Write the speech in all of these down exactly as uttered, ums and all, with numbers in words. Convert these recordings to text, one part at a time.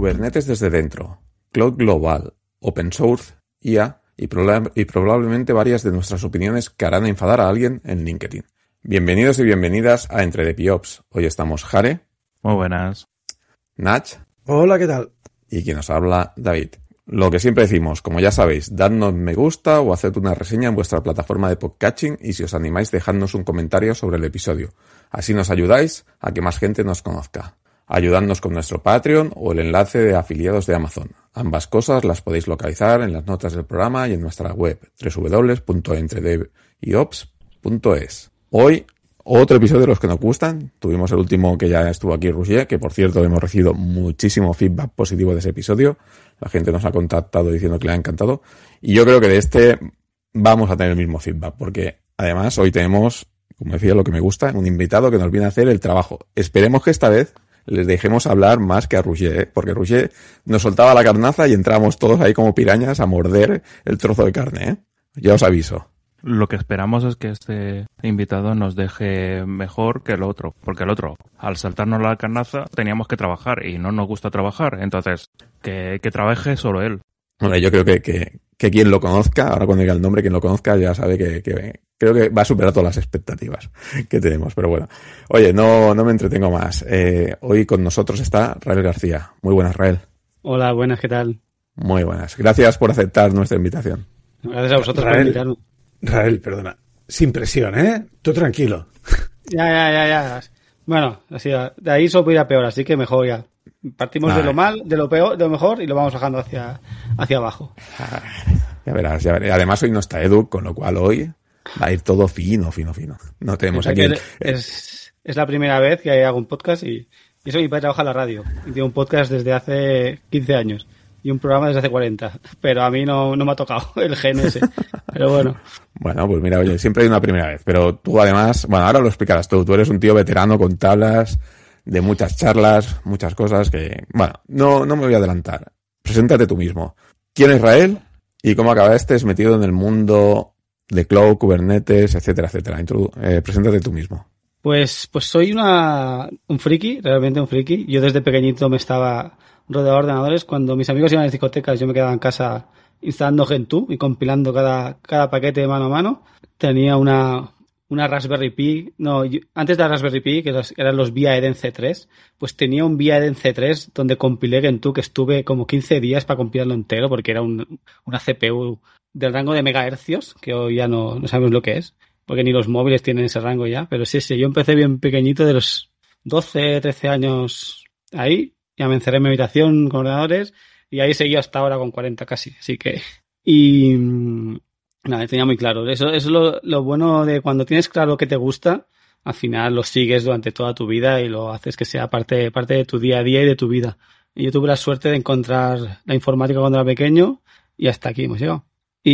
Kubernetes desde dentro, Cloud Global, Open Source, I A y, proba- y probablemente varias de nuestras opiniones que harán enfadar a alguien en LinkedIn. Bienvenidos y bienvenidas a Entre DevOps. Hoy estamos Jare. Muy buenas. Nach. Hola, ¿qué tal? Y quien nos habla, David. Lo que siempre decimos, como ya sabéis, dadnos me gusta o haced una reseña en vuestra plataforma de podcasting y si os animáis, dejadnos un comentario sobre el episodio. Así nos ayudáis a que más gente nos conozca. Ayudadnos con nuestro Patreon o el enlace de afiliados de Amazon. Ambas cosas las podéis localizar en las notas del programa y en nuestra web doble u doble u doble u punto entre dev y ops punto es. Hoy, otro episodio de los que nos gustan. Tuvimos el último que ya estuvo aquí, Roger, que por cierto hemos recibido muchísimo feedback positivo de ese episodio. La gente nos ha contactado diciendo que le ha encantado. Y yo creo que de este vamos a tener el mismo feedback, porque además hoy tenemos, como decía, lo que me gusta, un invitado que nos viene a hacer el trabajo. Esperemos que esta vez les dejemos hablar más que a Roger, ¿eh? Porque Roger nos soltaba la carnaza y entramos todos ahí como pirañas a morder el trozo de carne, ¿eh? Ya os aviso. Lo que esperamos es que este invitado nos deje mejor que el otro, porque el otro, al saltarnos la carnaza, teníamos que trabajar y no nos gusta trabajar, entonces que, que trabaje solo él. Bueno, yo creo que, que, que quien lo conozca, ahora cuando diga el nombre, quien lo conozca ya sabe que, que creo que va a superar todas las expectativas que tenemos, pero bueno. Oye, no, no me entretengo más. Eh, hoy con nosotros está Rael García. Muy buenas, Rael. Hola, buenas, ¿qué tal? Muy buenas. Gracias por aceptar nuestra invitación. Gracias a vosotros Rael, por invitarme. Rael, perdona. Sin presión, ¿eh? Tú tranquilo. Ya, ya, ya, ya. Bueno, así, de ahí solo puede ir a peor, así que mejor ya. Partimos Ay. de lo mal, de lo peor, de lo mejor y lo vamos bajando hacia, hacia abajo. Ya verás, ya verás. Además hoy no está Edu, con lo cual hoy va a ir todo fino, fino, fino. No tenemos aquí... Es, es, es la primera vez que hago un podcast y, y eso mi padre trabaja en la radio. Y tiene un podcast desde hace quince años y un programa desde hace cuarenta. Pero a mí no, no me ha tocado el gen ese. Pero bueno. Bueno, pues mira, oye, siempre hay una primera vez. Pero tú además, bueno, ahora lo explicarás tú. Tú eres un tío veterano con tablas, de muchas charlas, muchas cosas que... Bueno, no, no me voy a adelantar. Preséntate tú mismo. ¿Quién es Rael? ¿Y cómo acabaste metido en el mundo de Cloud, Kubernetes, etcétera, etcétera? Introdu- eh, preséntate tú mismo. Pues, pues soy una, un friki, realmente un friki. Yo desde pequeñito me estaba rodeado de ordenadores. Cuando mis amigos iban a las discotecas, yo me quedaba en casa instalando Gentoo y compilando cada, cada paquete de mano a mano. Tenía una, una Raspberry Pi, no, yo, antes de la Raspberry Pi, que los, eran los VIA Eden C tres, pues tenía un VIA Eden C tres donde compilé Gentoo, que estuve como quince días para compilarlo entero, porque era un, una C P U del rango de megahercios, que hoy ya no, no sabemos lo que es, porque ni los móviles tienen ese rango ya, pero sí, sí, yo empecé bien pequeñito, de los doce, trece años ahí, ya me encerré en mi habitación con ordenadores, y ahí seguí hasta ahora con cuarenta casi, así que... Y... Nada, tenía muy claro. Eso, eso es lo, lo bueno de cuando tienes claro lo que te gusta, al final lo sigues durante toda tu vida y lo haces que sea parte, parte de tu día a día y de tu vida. Y yo tuve la suerte de encontrar la informática cuando era pequeño y hasta aquí hemos llegado.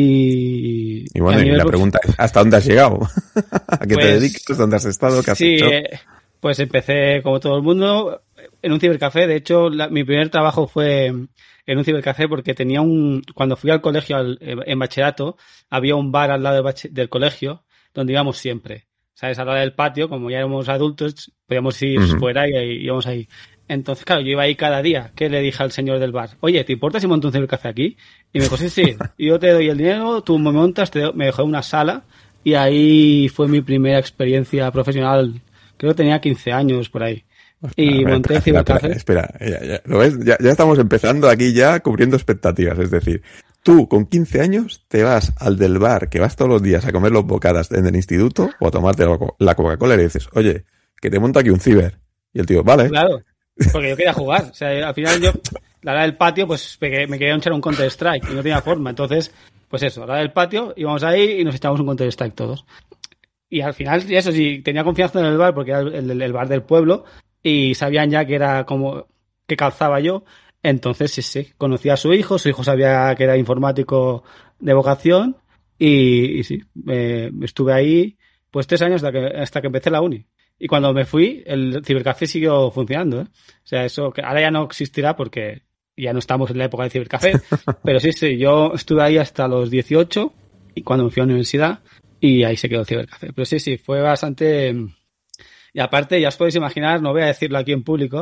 Y, y bueno, y la pregunta es, ¿hasta dónde has llegado? ¿A qué pues, te dedicas? ¿Dónde has estado? ¿Qué has sí, hecho? Eh, pues empecé como todo el mundo en un cibercafé. De hecho, la, mi primer trabajo fue en un cibercafé porque tenía un... Cuando fui al colegio al, en bachillerato, había un bar al lado del, bach, del colegio donde íbamos siempre. ¿Sabes? A la hora del patio, como ya éramos adultos, podíamos ir uh-huh. fuera y, y íbamos ahí. Entonces, claro, yo iba ahí cada día. ¿Qué le dije al señor del bar? Oye, ¿te importa si monto un cibercafé aquí? Y me dijo, sí, sí, yo te doy el dinero, tú me montas, te doy... me dejó una sala y ahí fue mi primera experiencia profesional. Creo que tenía quince años por ahí. Y espera, monté espera, cibercafé. Espera, espera, ya, ya, ¿lo ves? Ya, ya estamos empezando aquí ya cubriendo expectativas. Es decir, tú con quince años te vas al del bar que vas todos los días a comer los bocadas en el instituto o a tomarte la Coca-Cola y le dices, oye, que te monto aquí un ciber. Y el tío, vale. Claro, porque yo quería jugar. O sea, al final yo, la hora del patio, pues me quería echar un Counter-Strike y no tenía forma. Entonces, pues eso, a la hora del patio íbamos ahí y nos echábamos un Counter-Strike todos. Y al final, eso sí, tenía confianza en el bar porque era el, el, el bar del pueblo y sabían ya que era como que calzaba yo. Entonces, sí, sí, conocía a su hijo, su hijo sabía que era informático de vocación y, y sí, eh, estuve ahí pues tres años hasta que, hasta que empecé la uni. Y cuando me fui, el cibercafé siguió funcionando, ¿eh? O sea, eso que ahora ya no existirá porque ya no estamos en la época del cibercafé, pero sí, sí, yo estuve ahí hasta los dieciocho y cuando me fui a la universidad y ahí se quedó el cibercafé. Pero sí, sí, fue bastante... Y aparte, ya os podéis imaginar, no voy a decirlo aquí en público,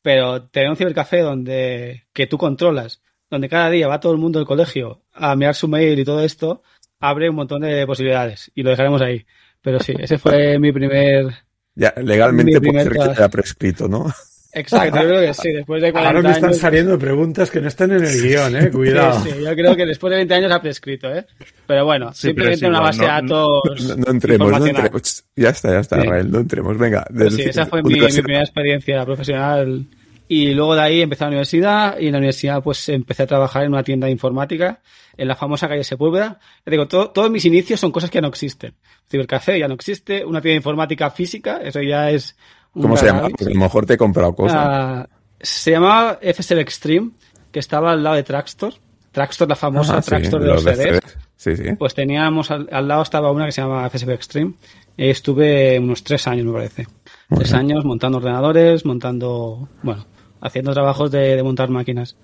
pero tener un cibercafé donde que tú controlas, donde cada día va todo el mundo del colegio a mirar su mail y todo esto, abre un montón de posibilidades y lo dejaremos ahí. Pero sí, ese fue mi primer... Ya, legalmente Mi puede primer ser que trabajo. te haya prescrito, ¿no? Exacto, yo creo que sí, después de cuarenta Ahora me están años... saliendo preguntas que no están en el guión, eh. Cuidado. Sí, sí, yo creo que después de veinte años ha prescrito, ¿eh? Pero bueno, Sí, pero simplemente es una igual, base no- de datos No, no entremos, no informacional. entremos. Ya está, ya está, Sí. Rael, no entremos. Venga. Pero del- sí, esa fue mi, mi universidad. primera experiencia profesional. Y luego de ahí empecé a la universidad y en la universidad pues empecé a trabajar en una tienda de informática en la famosa calle Sepúlveda. Ya digo, todo- todos mis inicios son cosas que ya no existen. Cibercafé ya no existe, una tienda de informática física, eso ya es... un ¿Cómo se llama? cannabis. Porque a lo mejor te he comprado cosas. Ah, se llamaba F S L Extreme, que estaba al lado de Traxtor. Traxtor, la famosa Ah, sí, Traxtor de los los C Ds. C Ds. Sí, sí. Pues teníamos al, al lado estaba una que se llama F S B Extreme. Y estuve unos tres años, me parece. Muy tres bien. años montando ordenadores, montando, bueno, haciendo trabajos de, de montar máquinas.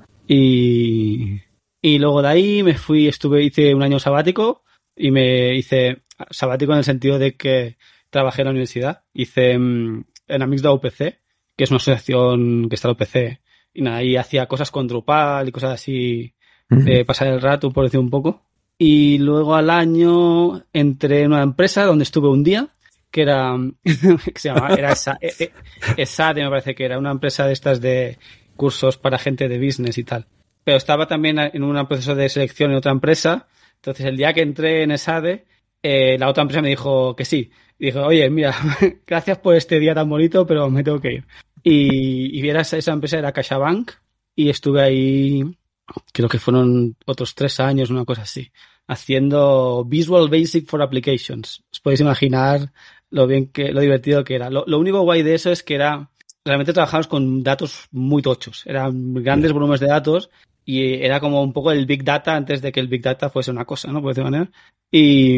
Y, y luego de ahí me fui, estuve, hice un año sabático y me hice sabático en el sentido de que trabajé en la universidad. Hice mm, en Amixda U P C, que es una asociación que está en la U P C. Y nada, ahí hacía cosas con Drupal y cosas así de pasar el rato, por decir un poco. Y luego al año entré en una empresa donde estuve un día, que era, que se llamaba, era esa, eh, eh, ESADE, me parece que era una empresa de estas de cursos para gente de business y tal. Pero estaba también en un proceso de selección en otra empresa. Entonces el día que entré en ESADE, eh, la otra empresa me dijo que sí. Y dijo, oye, mira, gracias por este día tan bonito, pero me tengo que ir. Y, y vieras, esa empresa era CaixaBank y estuve ahí, creo que fueron otros tres años, una cosa así, haciendo Visual Basic for Applications. Os podéis imaginar lo bien que, lo divertido que era. Lo, lo único guay de eso es que era, realmente trabajamos con datos muy tochos. Eran grandes volúmenes de datos y era como un poco el Big Data antes de que el Big Data fuese una cosa, ¿no? Por decirlo de manera. Y,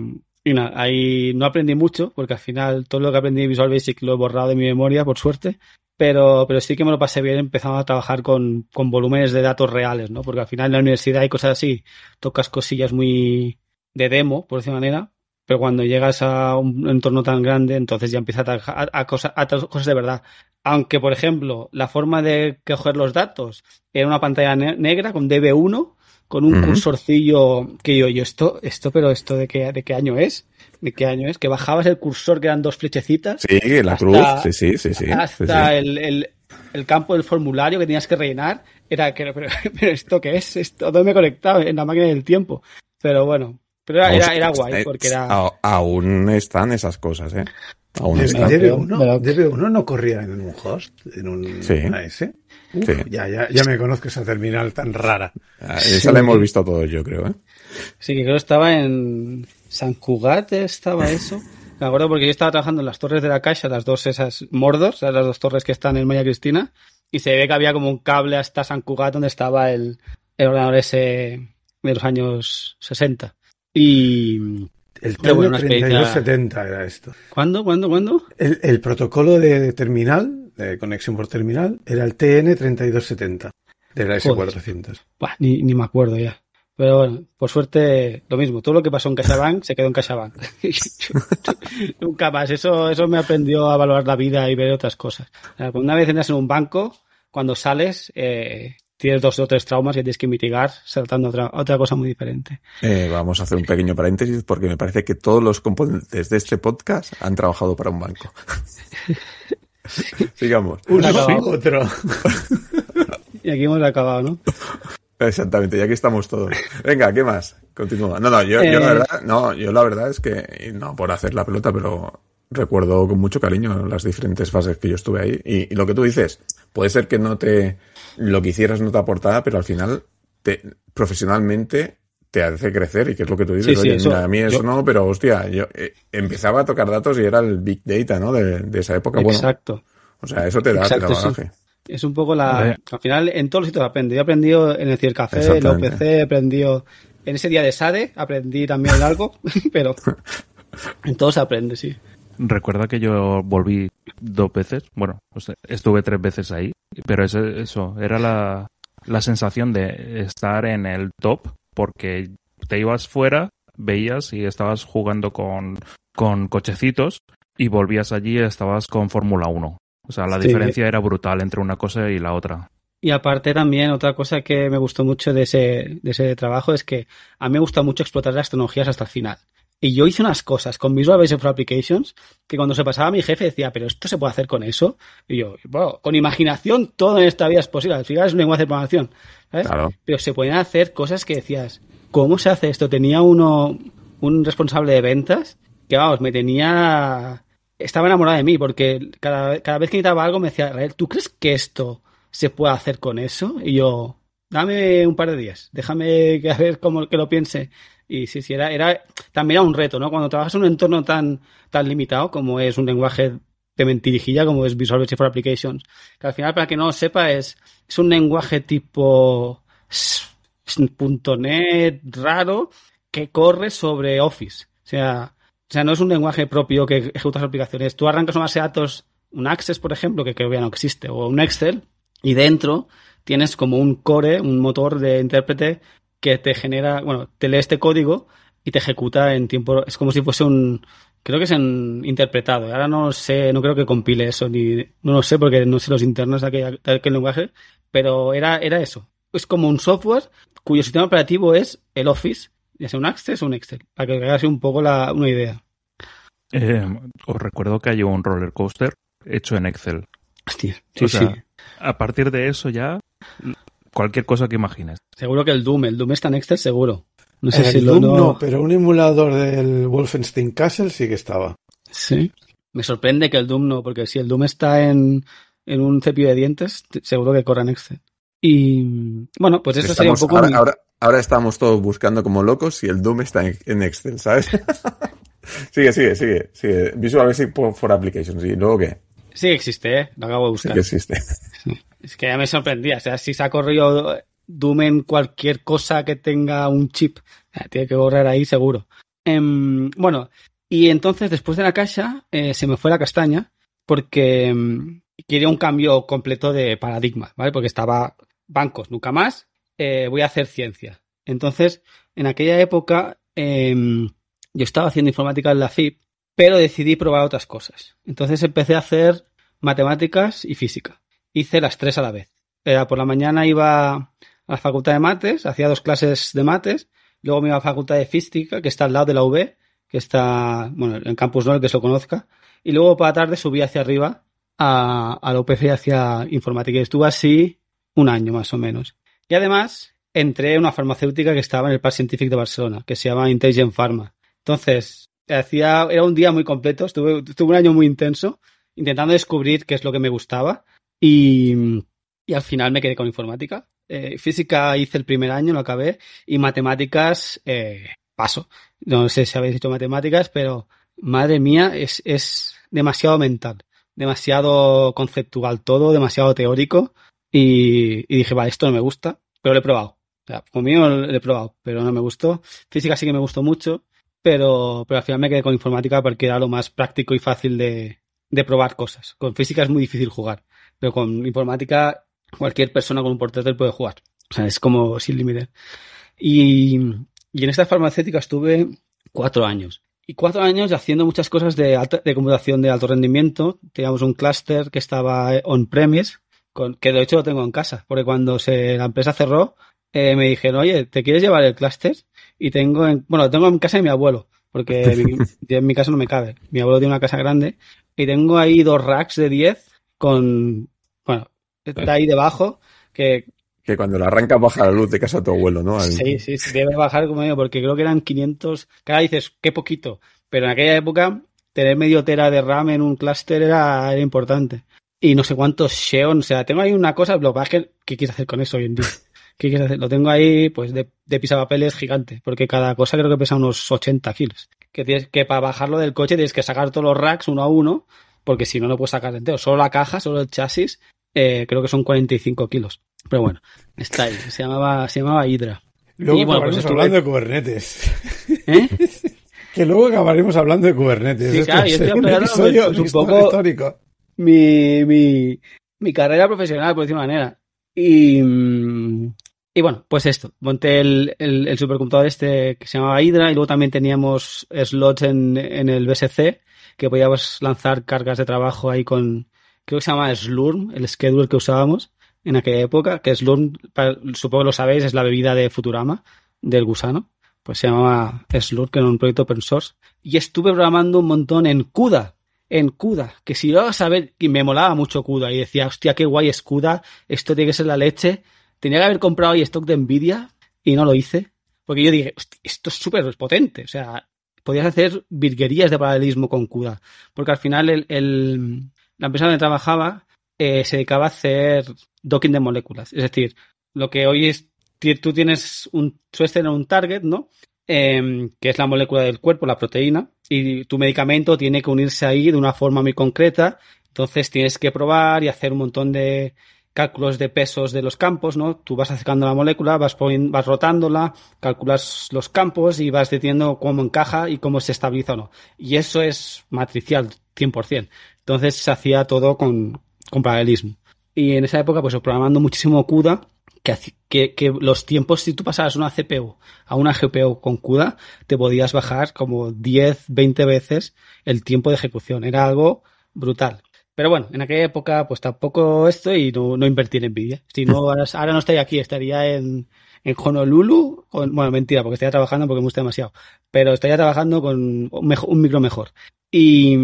y nada, ahí no aprendí mucho, porque al final todo lo que aprendí en Visual Basic lo he borrado de mi memoria, por suerte. Pero, pero sí que me lo pasé bien empezando a trabajar con, con volúmenes de datos reales, ¿no? Porque al final en la universidad hay cosas así, tocas cosillas muy de demo, por decirlo de manera, pero cuando llegas a un entorno tan grande, entonces ya empiezas a trabajar a, a, cosa, a cosas de verdad. Aunque, por ejemplo, la forma de coger los datos era una pantalla ne- negra con D B uno, con un Ujú. cursorcillo que yo, yo esto, esto, pero esto de qué, de qué año es, de qué año es, que bajabas el cursor que eran dos flechecitas. Sí, la hasta- cruz. Sí, sí, sí, sí. hasta sí, sí. El, el, el campo del formulario que tenías que rellenar era que pero, pero esto qué es, esto dónde me he conectado en la máquina del tiempo. Pero bueno, pero era, era, era guay Eh, porque era a- Aún están esas cosas, ¿eh? Aún ¿D- están. pero- ¿D B uno? pero- ¿D B uno no corría en un host? ¿En un Sí. A S? Uf, Sí. ya, ya, ya me conozco esa terminal tan rara. Ah, Esa la hemos visto todos, yo creo, ¿eh? sí, que creo que estaba en San Cugat, estaba eso. Me acuerdo porque yo estaba trabajando en las torres de la Caixa, las dos esas Mordor, las dos torres que están en María Cristina, y se ve que había como un cable hasta San Cugat donde estaba el, el ordenador ese de los años sesenta. Y El Pero bueno, una treinta y dos experiencia- setenta era esto. ¿cuándo? ¿Cuándo? ¿Cuándo? El, el protocolo de terminal, de conexión por terminal, era el T N treinta y dos setenta de la S cuatrocientos. Buah, ni, ni me acuerdo ya. Pero bueno, por suerte, lo mismo. Todo lo que pasó en CaixaBank se quedó en CaixaBank. Nunca más. Eso, eso me aprendió a valorar la vida y ver otras cosas. O sea, una vez entras en un banco, cuando sales, eh, tienes dos o tres traumas que tienes que mitigar saltando a otra, a otra cosa muy diferente. Eh, Vamos a hacer un pequeño paréntesis porque me parece que todos los componentes de este podcast han trabajado para un banco. Sigamos. Uno Sí. u otro. Y aquí hemos acabado, ¿no? Exactamente, y aquí estamos todos. Venga, ¿qué más? Continúa. No, no, yo, Eh, yo la verdad, no, yo la verdad es que, y no por hacer la pelota, pero recuerdo con mucho cariño las diferentes fases que yo estuve ahí. Y, y lo que tú dices, puede ser que no te, lo que hicieras no te aportaba, pero al final, te, profesionalmente, te hace crecer. Y que es lo que tú dices, Sí, sí, oye, eso- mira, a mí eso yo- no, pero hostia, yo eh, empezaba a tocar datos y era el Big Data, ¿no? De, de esa época. Bueno, Exacto. o sea, eso te da, te da Exacto, sí. bagaje. Es un poco la... Hombre. Al final, en todos los sitios aprendo. Yo he aprendido en el Cibercafé, en la U Exactamente. P C, he aprendido... En ese día de SADE aprendí también algo, pero en todos se aprende, sí. Recuerda que yo volví dos veces, bueno, pues estuve tres veces ahí, pero ese- eso, era la, la sensación de estar en el top, porque te ibas fuera, veías y estabas jugando con, con cochecitos y volvías allí y estabas con Fórmula uno. O sea, la Sí. diferencia era brutal entre una cosa y la otra. Y aparte también otra cosa que me gustó mucho de ese, de ese trabajo es que a mí me gusta mucho explotar las tecnologías hasta el final. Y yo hice unas cosas con Visual Basic for Applications que cuando se pasaba mi jefe decía, pero esto se puede hacer con eso. Y yo, bueno, con imaginación todo en esta vida es posible. Al final es un lenguaje de programación, ¿sabes? Claro. Pero se podían hacer cosas que decías, ¿cómo se hace esto? Tenía uno, un responsable de ventas que, vamos, me tenía... Estaba enamorado de mí porque cada, cada vez que necesitaba algo me decía, Rael, ¿tú crees que esto se puede hacer con eso? Y yo, dame un par de días, déjame que a ver cómo que lo piense. Y sí, sí, era, era también era un reto, ¿no? Cuando trabajas en un entorno tan, tan limitado como es un lenguaje de mentirijilla, como es Visual Basic for Applications, que al final, para que no lo sepa, es, es un lenguaje tipo punto net raro que corre sobre Office. O sea, o sea, no es un lenguaje propio que ejecutas aplicaciones. Tú arrancas una base de datos, un Access, por ejemplo, que creo que ya no existe, o un Excel, y dentro tienes como un core, un motor de intérprete que te genera, bueno, te lee este código y te ejecuta en tiempo, es como si fuese un, creo que es en interpretado. Ahora no sé, no creo que compile eso, ni, no lo sé porque no sé los internos de aquel, de aquel lenguaje, pero era, era eso. Es como un software cuyo sistema operativo es el Office, ya sea un Access o un Excel, para que os hagáis un poco la, una idea. Eh, os recuerdo que hay un roller coaster hecho en Excel. Hostia, sí, O sea, sí. a partir de eso ya, cualquier cosa que imagines. Seguro que el Doom, el Doom está en Excel seguro. No sé El si lo Doom no... no, pero un emulador del Wolfenstein Castle sí que estaba. Sí. Me sorprende que el Doom no, porque si el Doom está en, en un cepillo de dientes, t- seguro que corre en Excel. Y bueno, pues eso sería un Estamos- poco... ahora, mi- ahora, ahora estamos todos buscando como locos si el Doom está en, en Excel, ¿sabes? sigue, sigue, sigue, sigue. Visual Basic for, for Applications. ¿Y luego qué? Sí existe, ¿eh? Lo acabo de Sí buscar. que existe. Es que ya me sorprendía. O sea, si se ha corrido Doom en cualquier cosa que tenga un chip, eh, tiene que correr ahí seguro. Em, bueno, y entonces después de la caixa eh, se me fue la castaña porque em, quería un cambio completo de paradigma, ¿vale? Porque estaba bancos, nunca más, eh, voy a hacer ciencia. Entonces, en aquella época em, yo estaba haciendo informática en la F I P, pero decidí probar otras cosas. Entonces empecé a hacer matemáticas y física. Hice las tres a la vez. Era por la mañana iba a la facultad de mates, hacía dos clases de mates, luego me iba a la facultad de física, que está al lado de la U B, que está, bueno, en Campus No, el que se lo conozca, y luego por la tarde subí hacia arriba a, a la U P C hacia informática. Y estuve así un año más o menos. Y además entré a una farmacéutica que estaba en el Parc Científic de Barcelona, que se llama Intelligent Pharma. Entonces, hacía, era un día muy completo, estuve, estuve un año muy intenso intentando descubrir qué es lo que me gustaba y, y al final me quedé con informática. Eh, física hice el primer año, lo acabé, y matemáticas eh, paso. No sé si habéis hecho matemáticas, pero madre mía, es, es demasiado mental, demasiado conceptual todo, demasiado teórico y, y dije, vale, esto no me gusta, pero lo he probado. O sea, conmigo lo he probado, pero no me gustó. Física sí que me gustó mucho. Pero, pero al final me quedé con informática porque era lo más práctico y fácil de, de probar cosas. Con física es muy difícil jugar, pero con informática cualquier persona con un portátil puede jugar. O sea, es como sin límite. Y, y en esta farmacéutica estuve cuatro años. Y cuatro años haciendo muchas cosas de, alta, de computación de alto rendimiento. Teníamos un clúster que estaba on-premise, con, que de hecho lo tengo en casa, porque cuando se, la empresa cerró, eh, me dijeron, oye, ¿te quieres llevar el clúster? Y tengo, en, bueno, lo tengo en casa de mi abuelo, porque mi, en mi casa no me cabe. Mi abuelo tiene una casa grande y tengo ahí dos racks de diez con, bueno, está ahí debajo que... Que cuando la arrancas baja la luz de casa de tu abuelo, ¿no? Al... Sí, sí, sí, debe bajar como digo, porque creo que eran quinientos, cada dices, qué poquito, pero en aquella época tener medio tera de RAM en un clúster era, era importante. Y no sé cuántos Xeon, o sea, tengo ahí una cosa, lo que pasa es que, ¿qué quieres hacer con eso hoy en día? ¿Qué quieres hacer? Lo tengo ahí, pues, de, de pisapapeles gigante, porque cada cosa creo que pesa unos ochenta kilos. Que tienes que, para bajarlo del coche, tienes que sacar todos los racks uno a uno, porque si no, no puedes sacar entero. Solo la caja, solo el chasis, eh, creo que son cuarenta y cinco kilos. Pero bueno, está ahí. Se llamaba, se llamaba Hydra. Luego y, bueno, acabaremos pues estuve... hablando de Kubernetes. ¿Eh? Que luego acabaremos hablando de Kubernetes. Sí, Esto claro, yo es estoy un hablando episodio pues, un poco histórico. mi, mi, mi carrera profesional, por decir una manera. Y, y bueno, pues esto. Monté el, el, el supercomputador este que se llamaba Hydra y luego también teníamos slots en, en el B S C que podíamos lanzar cargas de trabajo ahí con, creo que se llama Slurm, el schedule que usábamos en aquella época, que Slurm, para, supongo que lo sabéis, es la bebida de Futurama, del gusano. Pues se llamaba Slurm, que era un proyecto open source. Y estuve programando un montón en CUDA. En CUDA. Que si yo a saber, y me molaba mucho CUDA. Y decía, hostia, qué guay es CUDA. Esto tiene que ser la leche. Tenía que haber comprado ahí stock de Nvidia. Y no lo hice. Porque yo dije, hostia, esto es súper potente. O sea, podías hacer virguerías de paralelismo con CUDA. Porque al final el, el, la empresa donde trabajaba eh, se dedicaba a hacer docking de moléculas. Es decir, lo que hoy es tú tienes un, sueles tener un target, ¿no? Eh, que es la molécula del cuerpo, la proteína, y tu medicamento tiene que unirse ahí de una forma muy concreta. Entonces tienes que probar y hacer un montón de cálculos de pesos de los campos, ¿no? Tú vas acercando la molécula, vas, poniendo, vas rotándola, calculas los campos y vas decidiendo cómo encaja y cómo se estabiliza o no. Y eso es matricial, cien por ciento. Entonces se hacía todo con, con paralelismo. Y en esa época, pues programando muchísimo CUDA, Que, que, que los tiempos, si tú pasabas una C P U a una G P U con CUDA, te podías bajar como diez, veinte veces el tiempo de ejecución. Era algo brutal. Pero bueno, en aquella época pues tampoco esto y no, no invertí en Nvidia. Si no, ahora, ahora no estaría aquí, estaría en, en Honolulu. Con, bueno, mentira, porque estaría trabajando porque me gusta demasiado. Pero estaría trabajando con un, mejor, un micro mejor. Y,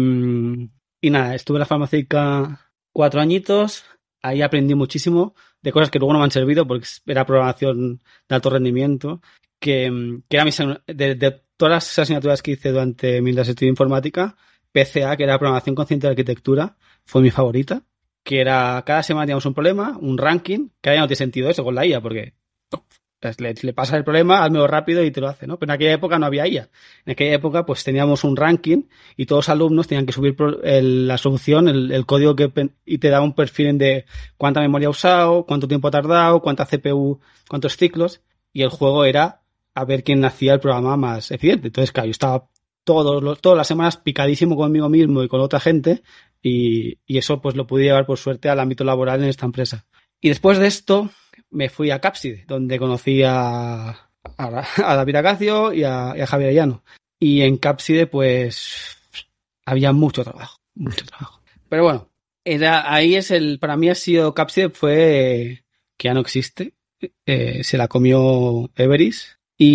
y nada, estuve en la farmacéutica cuatro añitos. Ahí aprendí muchísimo de cosas que luego no me han servido porque era programación de alto rendimiento, que, que era mi, de, de todas las asignaturas que hice durante mi estudio de informática, P C A, que era programación consciente de arquitectura, fue mi favorita, que era cada semana teníamos un problema, un ranking, que ahora ya no tiene sentido eso con la I A, porque le, le pasas el problema, hazmelo rápido y te lo hace, ¿no? Pero en aquella época no había I A. En aquella época pues teníamos un ranking y todos los alumnos tenían que subir el, la solución, el, el código que y te daba un perfil de cuánta memoria ha usado, cuánto tiempo ha tardado, cuánta C P U, cuántos ciclos, y el juego era a ver quién hacía el programa más eficiente. Entonces, claro, yo estaba todos los, todas las semanas picadísimo conmigo mismo y con otra gente y, y eso pues lo pude llevar por suerte al ámbito laboral en esta empresa. Y después de esto me fui a Capside, donde conocí a, a, a David Acacio y a, y a Javier Llano. Y en Capside, pues, había mucho trabajo, mucho trabajo. Pero bueno, era, ahí es el, para mí ha sido Capside, fue eh, que ya no existe. Eh, se la comió Everis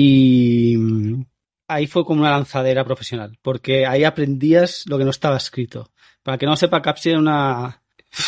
y ahí fue como una lanzadera profesional, porque ahí aprendías lo que no estaba escrito. Para que no sepa, Capside era una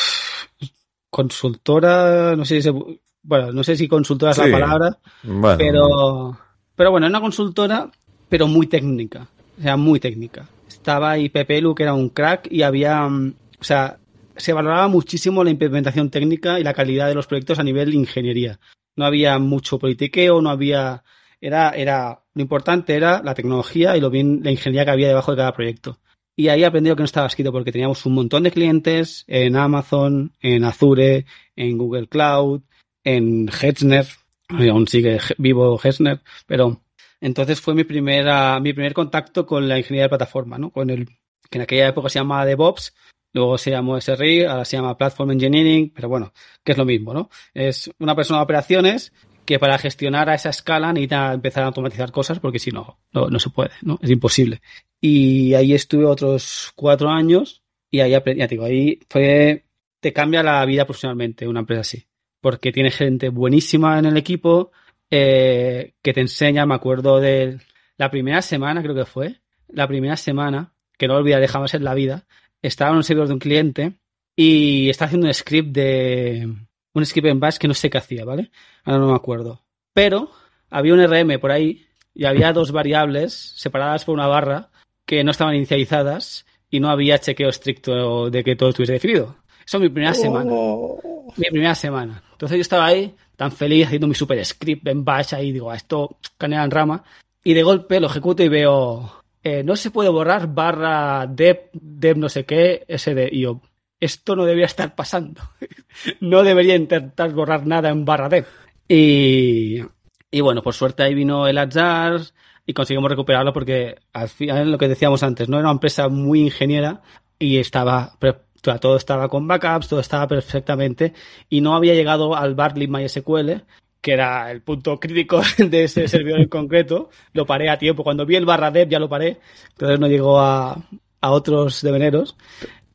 consultora, no sé si se, bueno, no sé si consultora es sí, la palabra, bueno. pero pero bueno, era una consultora, pero muy técnica, o sea, muy técnica. Estaba ahí Pepe Lu, que era un crack, y había, o sea, se valoraba muchísimo la implementación técnica y la calidad de los proyectos a nivel ingeniería. No había mucho politiqueo, no había, era, era, lo importante era la tecnología y lo bien, la ingeniería que había debajo de cada proyecto. Y ahí aprendí lo que no estaba escrito porque teníamos un montón de clientes en Amazon, en Azure, en Google Cloud, en Hetzner, aún sigue vivo Hetzner, pero entonces fue mi primera, mi primer contacto con la ingeniería de plataforma, ¿no? Con el, que en aquella época se llamaba DevOps, luego se llamó S R I, ahora se llama Platform Engineering, pero bueno, que es lo mismo, ¿no? Es una persona de operaciones que para gestionar a esa escala necesita empezar a automatizar cosas porque si no, no, no se puede, ¿no? Es imposible. Y ahí estuve otros cuatro años y ahí aprendí, ya te digo, ahí fue, te cambia la vida profesionalmente una empresa así, porque tiene gente buenísima en el equipo, eh, que te enseña, me acuerdo de la primera semana, creo que fue, la primera semana, que no olvidaré jamás en la vida, estaba en un servidor de un cliente y estaba haciendo un script de, un script en Bash que no sé qué hacía, ¿vale? Ahora no me acuerdo. Pero había un R M por ahí y había dos variables separadas por una barra que no estaban inicializadas y no había chequeo estricto de que todo estuviese definido. Eso es mi primera semana. Oh. Mi primera semana. Entonces yo estaba ahí tan feliz haciendo mi super script en Bash ahí, digo, a esto canela en rama. Y de golpe lo ejecuto y veo, eh, no se puede borrar barra dev, dev no sé qué, sd. Y yo, esto no debería estar pasando. No debería intentar borrar nada en barra dev. Y, y bueno, por suerte ahí vino el Azar y conseguimos recuperarlo porque al final lo que decíamos antes, no era una empresa muy ingeniera y estaba, todo estaba con backups, todo estaba perfectamente y no había llegado al Bartlett MySQL, que era el punto crítico de ese servidor en concreto. Lo paré a tiempo. Cuando vi el barra dev ya lo paré, entonces no llegó a, a otros deveneros.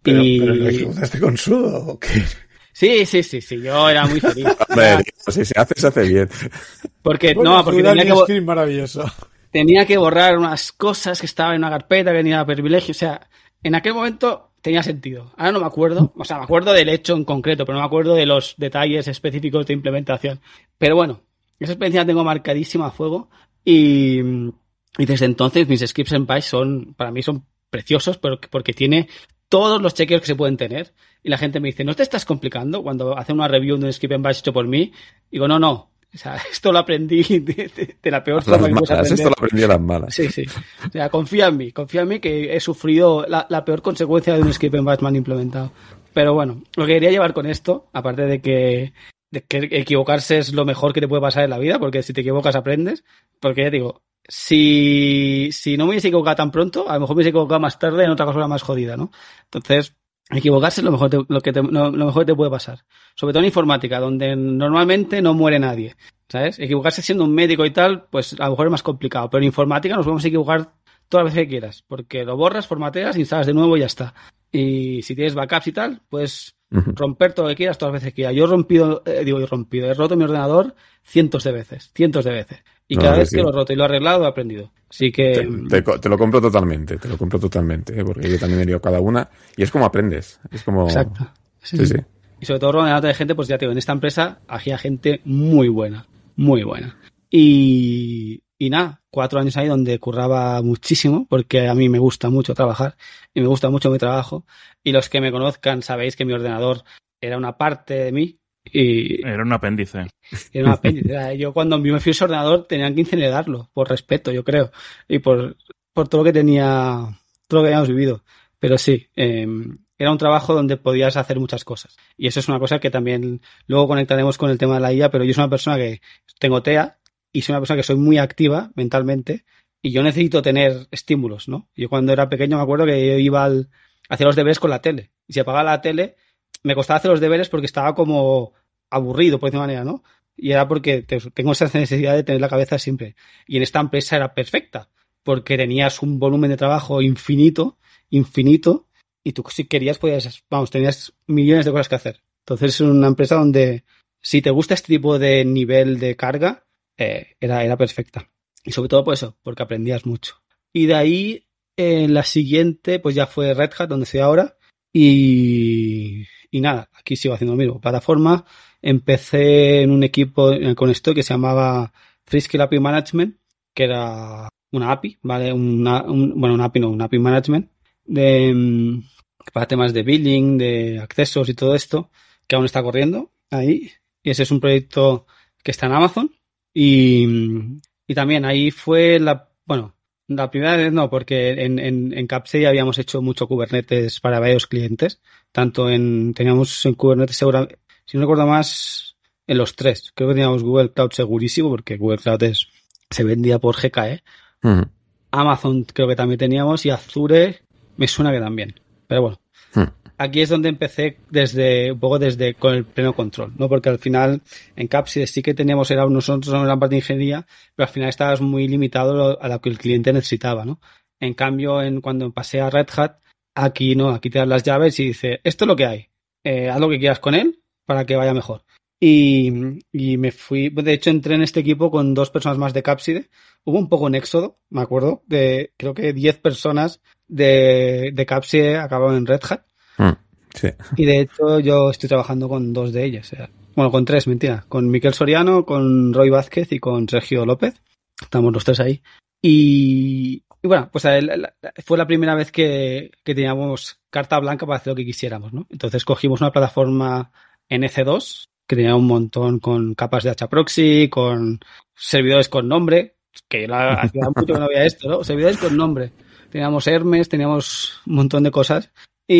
Pero, y... pero lo ejecutaste con sudo o qué? Sí, sí, sí, sí, yo era muy feliz. Hombre, si se hace, se hace bien. Porque, Bueno, no, porque Sudan tenía y que, Screen maravilloso. tenía que borrar unas cosas que estaban en una carpeta que tenía privilegio. O sea, en aquel momento tenía sentido. Ahora no me acuerdo. O sea, me acuerdo del hecho en concreto, pero no me acuerdo de los detalles específicos de implementación. Pero bueno, esa experiencia la tengo marcadísima a fuego. Y, y desde entonces mis scripts en Bash son, para mí son preciosos porque, porque tiene todos los chequeos que se pueden tener. Y la gente me dice, ¿no te estás complicando? Cuando hace una review de un script en Bash hecho por mí, digo, no, no. O sea, esto lo aprendí de, de, de la peor forma que puedes aprender. Esto lo aprendí a las malas. Sí, sí. O sea, confía en mí, confía en mí que he sufrido la, la peor consecuencia de un script en Bash mal implementado. Pero bueno, lo que quería llevar con esto, aparte de que, de que equivocarse es lo mejor que te puede pasar en la vida, porque si te equivocas aprendes, porque ya digo, si, si no me hubiese equivocado tan pronto, a lo mejor me hubiese equivocado más tarde en otra cosa más jodida, ¿no? Entonces, equivocarse es lo mejor, te, lo, que te, lo, lo mejor que te puede pasar. Sobre todo en informática, donde normalmente no muere nadie, ¿sabes? Equivocarse siendo un médico y tal, pues a lo mejor es más complicado. Pero en informática nos podemos equivocar todas las veces que quieras, porque lo borras, formateas, instalas de nuevo y ya está. Y si tienes backups y tal, pues uh-huh. romper todo lo que quieras todas las veces que quieras. Yo he rompido, eh, digo, he rompido, he roto mi ordenador cientos de veces, cientos de veces. Y no, cada vez sí. que lo he roto y lo he arreglado, he aprendido. Así que... Te, te, te lo compro totalmente, te lo compro totalmente, ¿eh? Porque yo también he liado cada una y es como aprendes. Es como... Exacto. Sí, sí. sí. Y sobre todo rodeándote de gente, pues ya te digo, en esta empresa había gente muy buena, muy buena. Y, y nada, cuatro años ahí donde curraba muchísimo, porque a mí me gusta mucho trabajar y me gusta mucho mi trabajo. Y los que me conozcan sabéis que mi ordenador era una parte de mí. Y era un apéndice. Era un apéndice. Yo cuando me fui a ese ordenador tenían que incinerarlo, por respeto, yo creo. Y por, por todo lo que tenía, todo lo que habíamos vivido. Pero sí, eh, era un trabajo donde podías hacer muchas cosas. Y eso es una cosa que también luego conectaremos con el tema de la I A, pero yo soy una persona que tengo T E A y soy una persona que soy muy activa mentalmente y yo necesito tener estímulos, ¿no? Yo cuando era pequeño me acuerdo que yo iba al, a hacer los deberes con la tele. Y si apagaba la tele, me costaba hacer los deberes porque estaba como aburrido, por decirlo de manera, ¿no? Y era porque tengo esa necesidad de tener la cabeza siempre. Y en esta empresa era perfecta, porque tenías un volumen de trabajo infinito, infinito, y tú si querías podías, vamos, tenías millones de cosas que hacer. Entonces es una empresa donde si te gusta este tipo de nivel de carga, eh, era, era perfecta. Y sobre todo por eso, porque aprendías mucho. Y de ahí, eh, la siguiente, pues ya fue Red Hat, donde estoy ahora, y... Y nada, aquí sigo haciendo lo mismo. Plataforma, empecé en un equipo con esto que se llamaba Freescale A P I Management, que era una A P I, ¿vale? Una, un, bueno, una A P I no, una A P I Management, de, para temas de billing, de accesos y todo esto, que aún está corriendo ahí. Y ese es un proyecto que está en Amazon. Y, y también ahí fue la, bueno, la primera vez no, porque en, en, en Capsei habíamos hecho mucho Kubernetes para varios clientes. Tanto en, teníamos en Kubernetes segura, si no recuerdo más, en los tres. Creo que teníamos Google Cloud segurísimo, porque Google Cloud es, se vendía por G K E. Uh-huh. Amazon creo que también teníamos y Azure me suena que también. Pero bueno, uh-huh. Aquí es donde empecé desde, un poco desde, con el pleno control, ¿no? Porque al final, en Capsei sí que teníamos, era nosotros en la parte de ingeniería, pero al final estabas muy limitado a lo que el cliente necesitaba, ¿no? En cambio, en, cuando pasé a Red Hat, aquí no, aquí te dan las llaves y dice, esto es lo que hay, eh, haz lo que quieras con él para que vaya mejor. Y, y me fui, de hecho entré en este equipo con dos personas más de Capside, hubo un poco un éxodo, me acuerdo, de creo que diez personas de, de Capside acabaron en Red Hat. Mm, sí. Y de hecho yo estoy trabajando con dos de ellas, o sea, bueno, con tres, mentira, con Miquel Soriano, con Roy Vázquez y con Sergio López, estamos los tres ahí. Y, y bueno, pues la, la, fue la primera vez que, que teníamos carta blanca para hacer lo que quisiéramos, ¿no? Entonces cogimos una plataforma N C dos que tenía un montón con capas de H A Proxy, con servidores con nombre, que yo hacía mucho que no había esto, ¿no? Servidores con nombre. Teníamos Hermes, teníamos un montón de cosas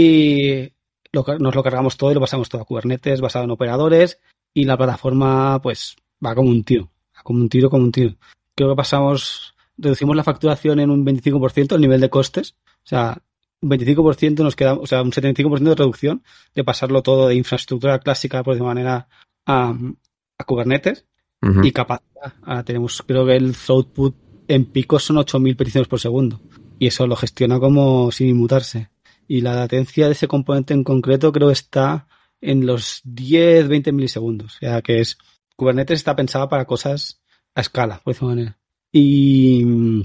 y lo, nos lo cargamos todo y lo pasamos todo a Kubernetes, basado en operadores, y la plataforma pues va como un tiro, va como un tiro, como un tiro. Creo que pasamos... reducimos la facturación en un veinticinco por ciento el nivel de costes, o sea, un veinticinco por ciento nos queda, o sea, un setenta y cinco por ciento de reducción de pasarlo todo de infraestructura clásica, por de manera, a, a Kubernetes. Uh-huh. Y capacidad. Ahora tenemos, creo que el throughput en pico son ocho mil peticiones por segundo y eso lo gestiona como sin inmutarse. y la latencia de ese componente en concreto creo que está en los diez, veinte milisegundos. O sea que es Kubernetes está pensada para cosas a escala, por decirlo de manera. Y,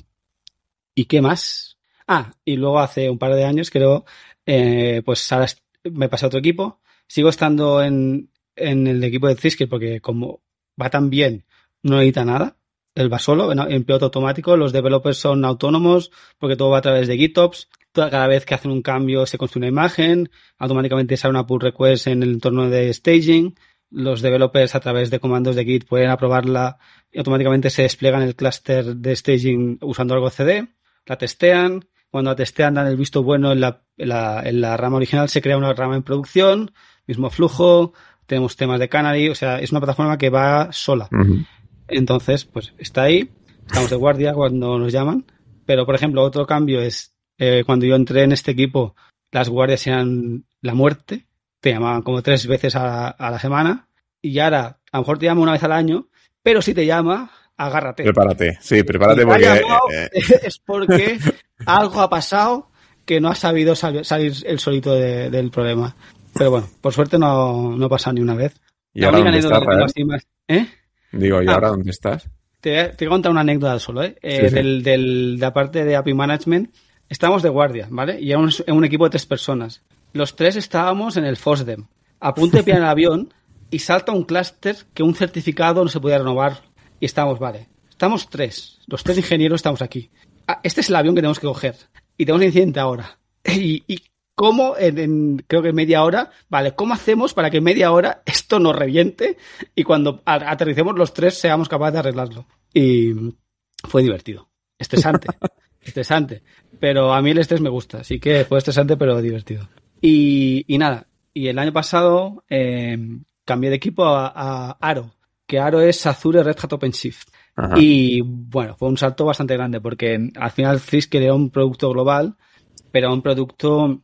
¿y qué más? Ah, y luego hace un par de años creo, eh, pues ahora me pasé a otro equipo. Sigo estando en, en el equipo de Zscaler porque como va tan bien, no necesita nada. Él va solo, en, en piloto automático. Los developers son autónomos porque todo va a través de GitOps. Cada vez que hacen un cambio se construye una imagen. Automáticamente sale una pull request en el entorno de staging. Los developers a través de comandos de Git pueden aprobarla y automáticamente se despliegan el clúster de staging usando algo C D. La testean. Cuando la testean dan el visto bueno en la, en la, en la rama original, se crea una rama en producción, mismo flujo, tenemos temas de Canary, o sea, es una plataforma que va sola. Uh-huh. Entonces, pues está ahí, estamos de guardia cuando nos llaman, pero por ejemplo, otro cambio es, eh, cuando yo entré en este equipo, las guardias eran la muerte, te llamaban como tres veces a, a la semana, y ahora, a lo mejor te llama una vez al año, pero si te llama, agárrate. Prepárate, sí, prepárate si porque... Llamado, eh, es porque algo ha pasado que no ha sabido sal- salir el solito de, del problema. Pero bueno, por suerte no, no pasa ni una vez. ¿Y ahora dónde estás, que así más, ¿eh? Digo, ¿y ah, ahora dónde estás? Te, te voy a contar una anécdota solo, ¿eh? eh sí, sí. Del, del, de la parte de A P I Management, estamos de guardia, ¿vale? Y era un, un equipo de tres personas. Los tres estábamos en el FOSDEM, a punto de pillar el avión, y salta un clúster que un certificado no se podía renovar. Y estamos, vale, estamos tres, los tres ingenieros estamos aquí. Ah, este es el avión que tenemos que coger. Y tenemos un incidente ahora. Y, y ¿cómo en, en, creo que media hora, vale, cómo hacemos para que en media hora esto nos reviente y cuando aterricemos los tres seamos capaces de arreglarlo? Y fue divertido. Estresante. estresante. Pero a mí el estrés me gusta, así que fue estresante pero divertido. Y, y nada, y el año pasado eh, cambié de equipo a, a Aro, que Aro es Azure Red Hat OpenShift. Ajá. Y bueno, fue un salto bastante grande porque al final Zscaler era un producto global, pero un producto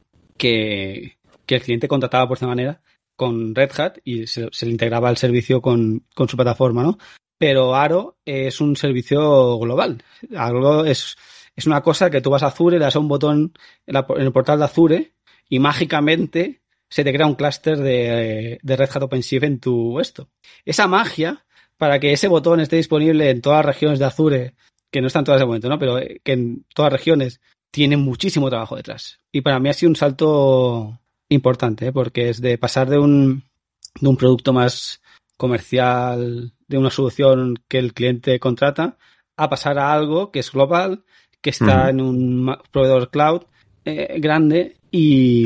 que, que el cliente contrataba por esta manera con Red Hat y se, se le integraba el servicio con, con su plataforma, ¿no? Pero Aro es un servicio global. Aro es, es una cosa que tú vas a Azure, le das a un botón en, la, en el portal de Azure y mágicamente se te crea un clúster de, de Red Hat OpenShift en tu esto. Esa magia, para que ese botón esté disponible en todas las regiones de Azure, que no están todas de momento, ¿no? Pero que en todas las regiones tiene muchísimo trabajo detrás. Y para mí ha sido un salto importante, ¿eh? Porque es de pasar de un, de un producto más comercial, de una solución que el cliente contrata, a pasar a algo que es global, que está uh-huh. en un proveedor cloud eh, grande y,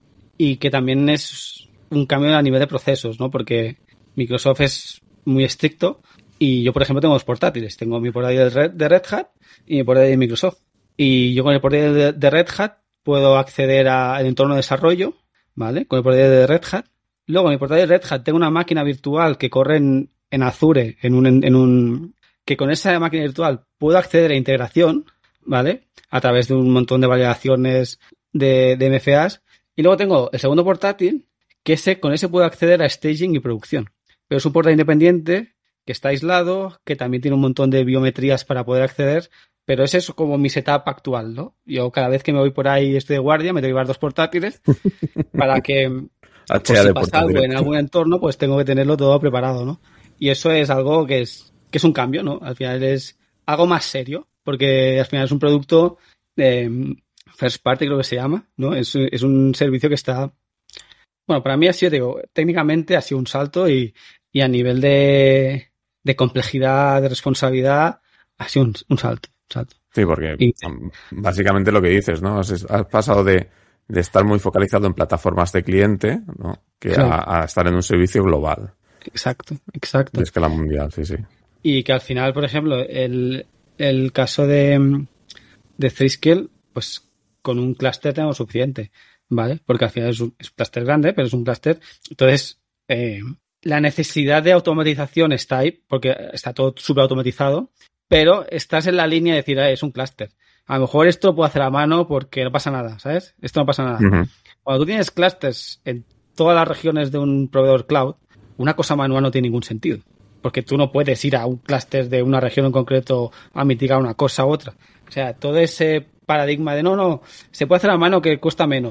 y que también es un cambio a nivel de procesos, ¿no? Porque Microsoft es muy estricto y yo, por ejemplo, tengo dos portátiles. Tengo mi portátil de Red, de Red Hat y mi portátil de Microsoft. Y yo con el portátil de, de Red Hat puedo acceder al entorno de desarrollo, ¿vale? Con el portátil de Red Hat. Luego, en mi portátil de Red Hat tengo una máquina virtual que corre en, en Azure, en un, en un, que con esa máquina virtual puedo acceder a integración, ¿vale? A través de un montón de validaciones de, de M F As. Y luego tengo el segundo portátil, que ese, con ese puedo acceder a staging y producción. Pero es un portátil independiente, que está aislado, que también tiene un montón de biometrías para poder acceder, pero ese es como mi setup actual, ¿no? Yo cada vez que me voy por ahí y estoy de guardia, me tengo que llevar dos portátiles para que, por si pasa algo en algún entorno, pues tengo que tenerlo todo preparado, ¿no? Y eso es algo que es, que es un cambio, ¿no? Al final es algo más serio, porque al final es un producto eh, first party, creo que se llama, ¿no? Es, es un servicio que está... Bueno, para mí ha sido, digo, técnicamente ha sido un salto y, y a nivel de, de complejidad, de responsabilidad, ha sido un, un salto. salto. Sí, porque y, básicamente lo que dices, ¿no? Has, has pasado de, de estar muy focalizado en plataformas de cliente, ¿no? Que claro. a, a estar en un servicio global. Exacto, exacto. De escala mundial, sí, sí. Y que al final, por ejemplo, el, el caso de, de Zscaler, pues con un clúster tenemos suficiente, ¿vale? Porque al final es un, es un clúster grande, pero es un clúster. Entonces, eh, la necesidad de automatización está ahí, porque está todo súper automatizado, pero estás en la línea de decir, ah, es un clúster. A lo mejor esto lo puedo hacer a mano porque no pasa nada, ¿sabes? Esto no pasa nada. Uh-huh. Cuando tú tienes clústeres en todas las regiones de un proveedor cloud, una cosa manual no tiene ningún sentido. Porque tú no puedes ir a un clúster de una región en concreto a mitigar una cosa u otra. O sea, todo ese paradigma de no, no, se puede hacer a mano que cuesta menos.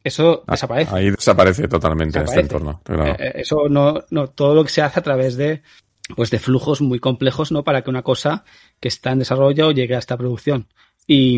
eso desaparece. Ahí desaparece totalmente desaparece. este entorno. Claro. Eh, eso no, no, todo lo que se hace a través de, pues de flujos muy complejos, ¿no? Para que una cosa que está en desarrollo llegue a esta producción. Y,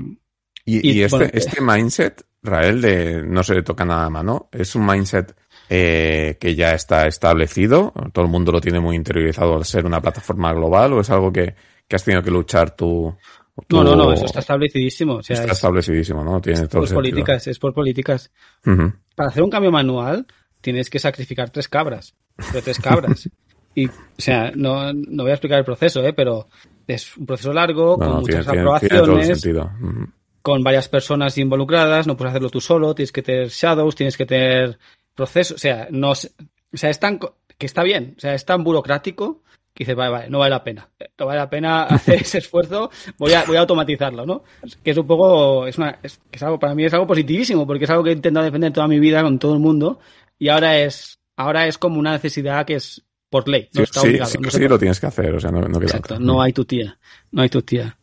y, y, y este, bueno, este mindset, Rael, de no se le toca nada a mano, es un mindset eh, que ya está establecido, todo el mundo lo tiene muy interiorizado al ser una plataforma global, o es algo que, que has tenido que luchar tú. tú no, no, no, eso está establecidísimo. O sea, está es, establecidísimo, ¿no? Tiene es todo por sentido. políticas, es por políticas. Uh-huh. Para hacer un cambio manual tienes que sacrificar tres cabras, pero tres cabras. Y, o sea, no, no voy a explicar el proceso, ¿eh? Pero es un proceso largo, no, con no, muchas tiene, aprobaciones, tiene todo el sentido. Uh-huh. Con varias personas involucradas, no puedes hacerlo tú solo, tienes que tener shadows, tienes que tener procesos, o sea, no, o sea, es tan, que está bien, o sea, es tan burocrático que dices, vale, vale, no vale la pena, no vale la pena hacer ese esfuerzo, voy a, voy a automatizarlo, ¿no? Que es un poco, es una, es, es algo, para mí es algo positivísimo, porque es algo que he intentado defender toda mi vida con todo el mundo, y ahora es, ahora es como una necesidad que es por ley, no sí, está sí, obligado. Sí, no sí, sí lo tienes que hacer, o sea, no, no queda Exacto, otra. no hay tu tía, no hay tu tía.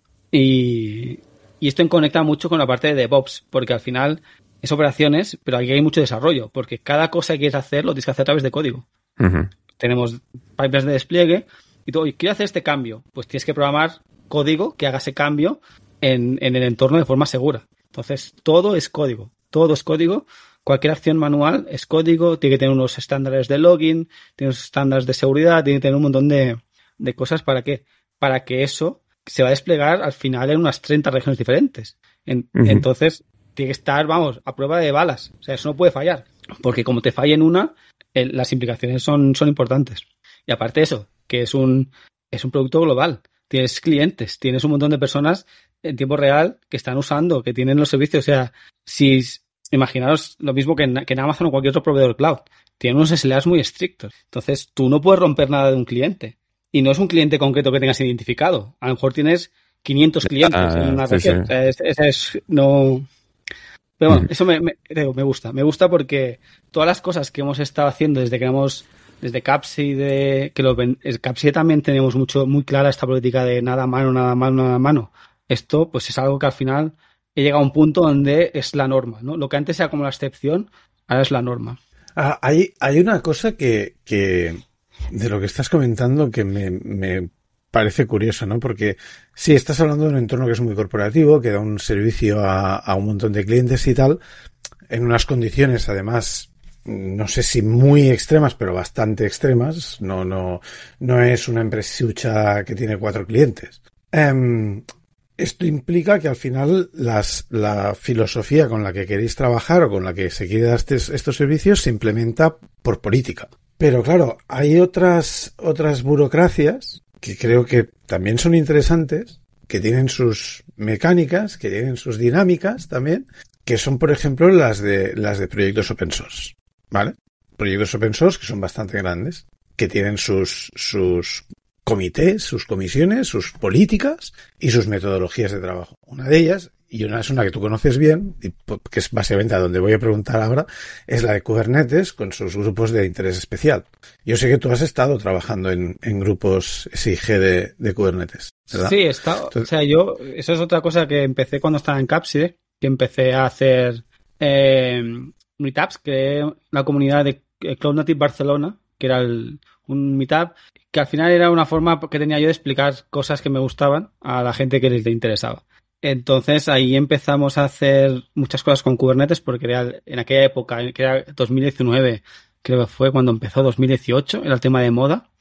Y, y esto conecta mucho con la parte de DevOps, porque al final es operaciones, pero aquí hay mucho desarrollo, porque cada cosa que quieres hacer lo tienes que hacer a través de código. Uh-huh. Tenemos pipelines de despliegue y tú, oye, quiero hacer este cambio, pues tienes que programar código que haga ese cambio en, en el entorno de forma segura. Entonces, todo es código, todo es código. Cualquier acción manual es código, tiene que tener unos estándares de login, tiene unos estándares de seguridad, tiene que tener un montón de, de cosas. ¿Para qué? Para que eso se va a desplegar al final en unas treinta regiones diferentes. En, uh-huh. Entonces, tiene que estar, vamos, a prueba de balas. O sea, eso no puede fallar. Porque como te falle en una, el, las implicaciones son, son importantes. Y aparte de eso, que es un, es un producto global. Tienes clientes, tienes un montón de personas en tiempo real que están usando, que tienen los servicios. O sea, si imaginaros lo mismo que en, que en Amazon o cualquier otro proveedor cloud. Tienen unos S L As muy estrictos. Entonces, tú no puedes romper nada de un cliente. Y no es un cliente concreto que tengas identificado. A lo mejor tienes quinientos clientes ah, en una sí, región. Sí. O sea, es, es, es, no... Pero bueno, eso me, me, me gusta. Me gusta porque todas las cosas que hemos estado haciendo desde que hemos... Desde Capsi, de que lo Capsi también tenemos mucho muy clara esta política de nada a mano, nada a mano, nada a mano. Esto, pues es algo que al final he llegado a un punto donde es la norma, ¿no? Lo que antes era como la excepción, ahora es la norma. Ah, hay, hay una cosa que, que de lo que estás comentando que me, me parece curioso, ¿no? Porque sí, estás hablando de un entorno que es muy corporativo, que da un servicio a, a un montón de clientes y tal, en unas condiciones, además, no sé si muy extremas, pero bastante extremas. No, no, no es una empresucha que tiene cuatro clientes. Um, esto implica que al final las, la filosofía con la que queréis trabajar o con la que se quiere dar estos, estos servicios se implementa por política. Pero claro, hay otras, otras burocracias que creo que también son interesantes, que tienen sus mecánicas, que tienen sus dinámicas también, que son, por ejemplo, las de, las de proyectos open source. ¿Vale? Proyectos open source que son bastante grandes, que tienen sus, sus comités, sus comisiones, sus políticas y sus metodologías de trabajo. Una de ellas, y una es una que tú conoces bien, y que es básicamente a donde voy a preguntar ahora, es la de Kubernetes con sus grupos de interés especial. Yo sé que tú has estado trabajando en, en grupos S I G de, de Kubernetes, ¿verdad? Sí, he estado. Entonces, o sea, yo, eso es otra cosa que empecé cuando estaba en Capsi, que empecé a hacer eh, meetups, creé la comunidad de Cloud Native Barcelona, que era el, un meetup, que al final era una forma que tenía yo de explicar cosas que me gustaban a la gente que les interesaba. Entonces ahí empezamos a hacer muchas cosas con Kubernetes, porque era en aquella época, que era dos mil diecinueve, creo que fue cuando empezó, dos mil dieciocho, era el tema de moda.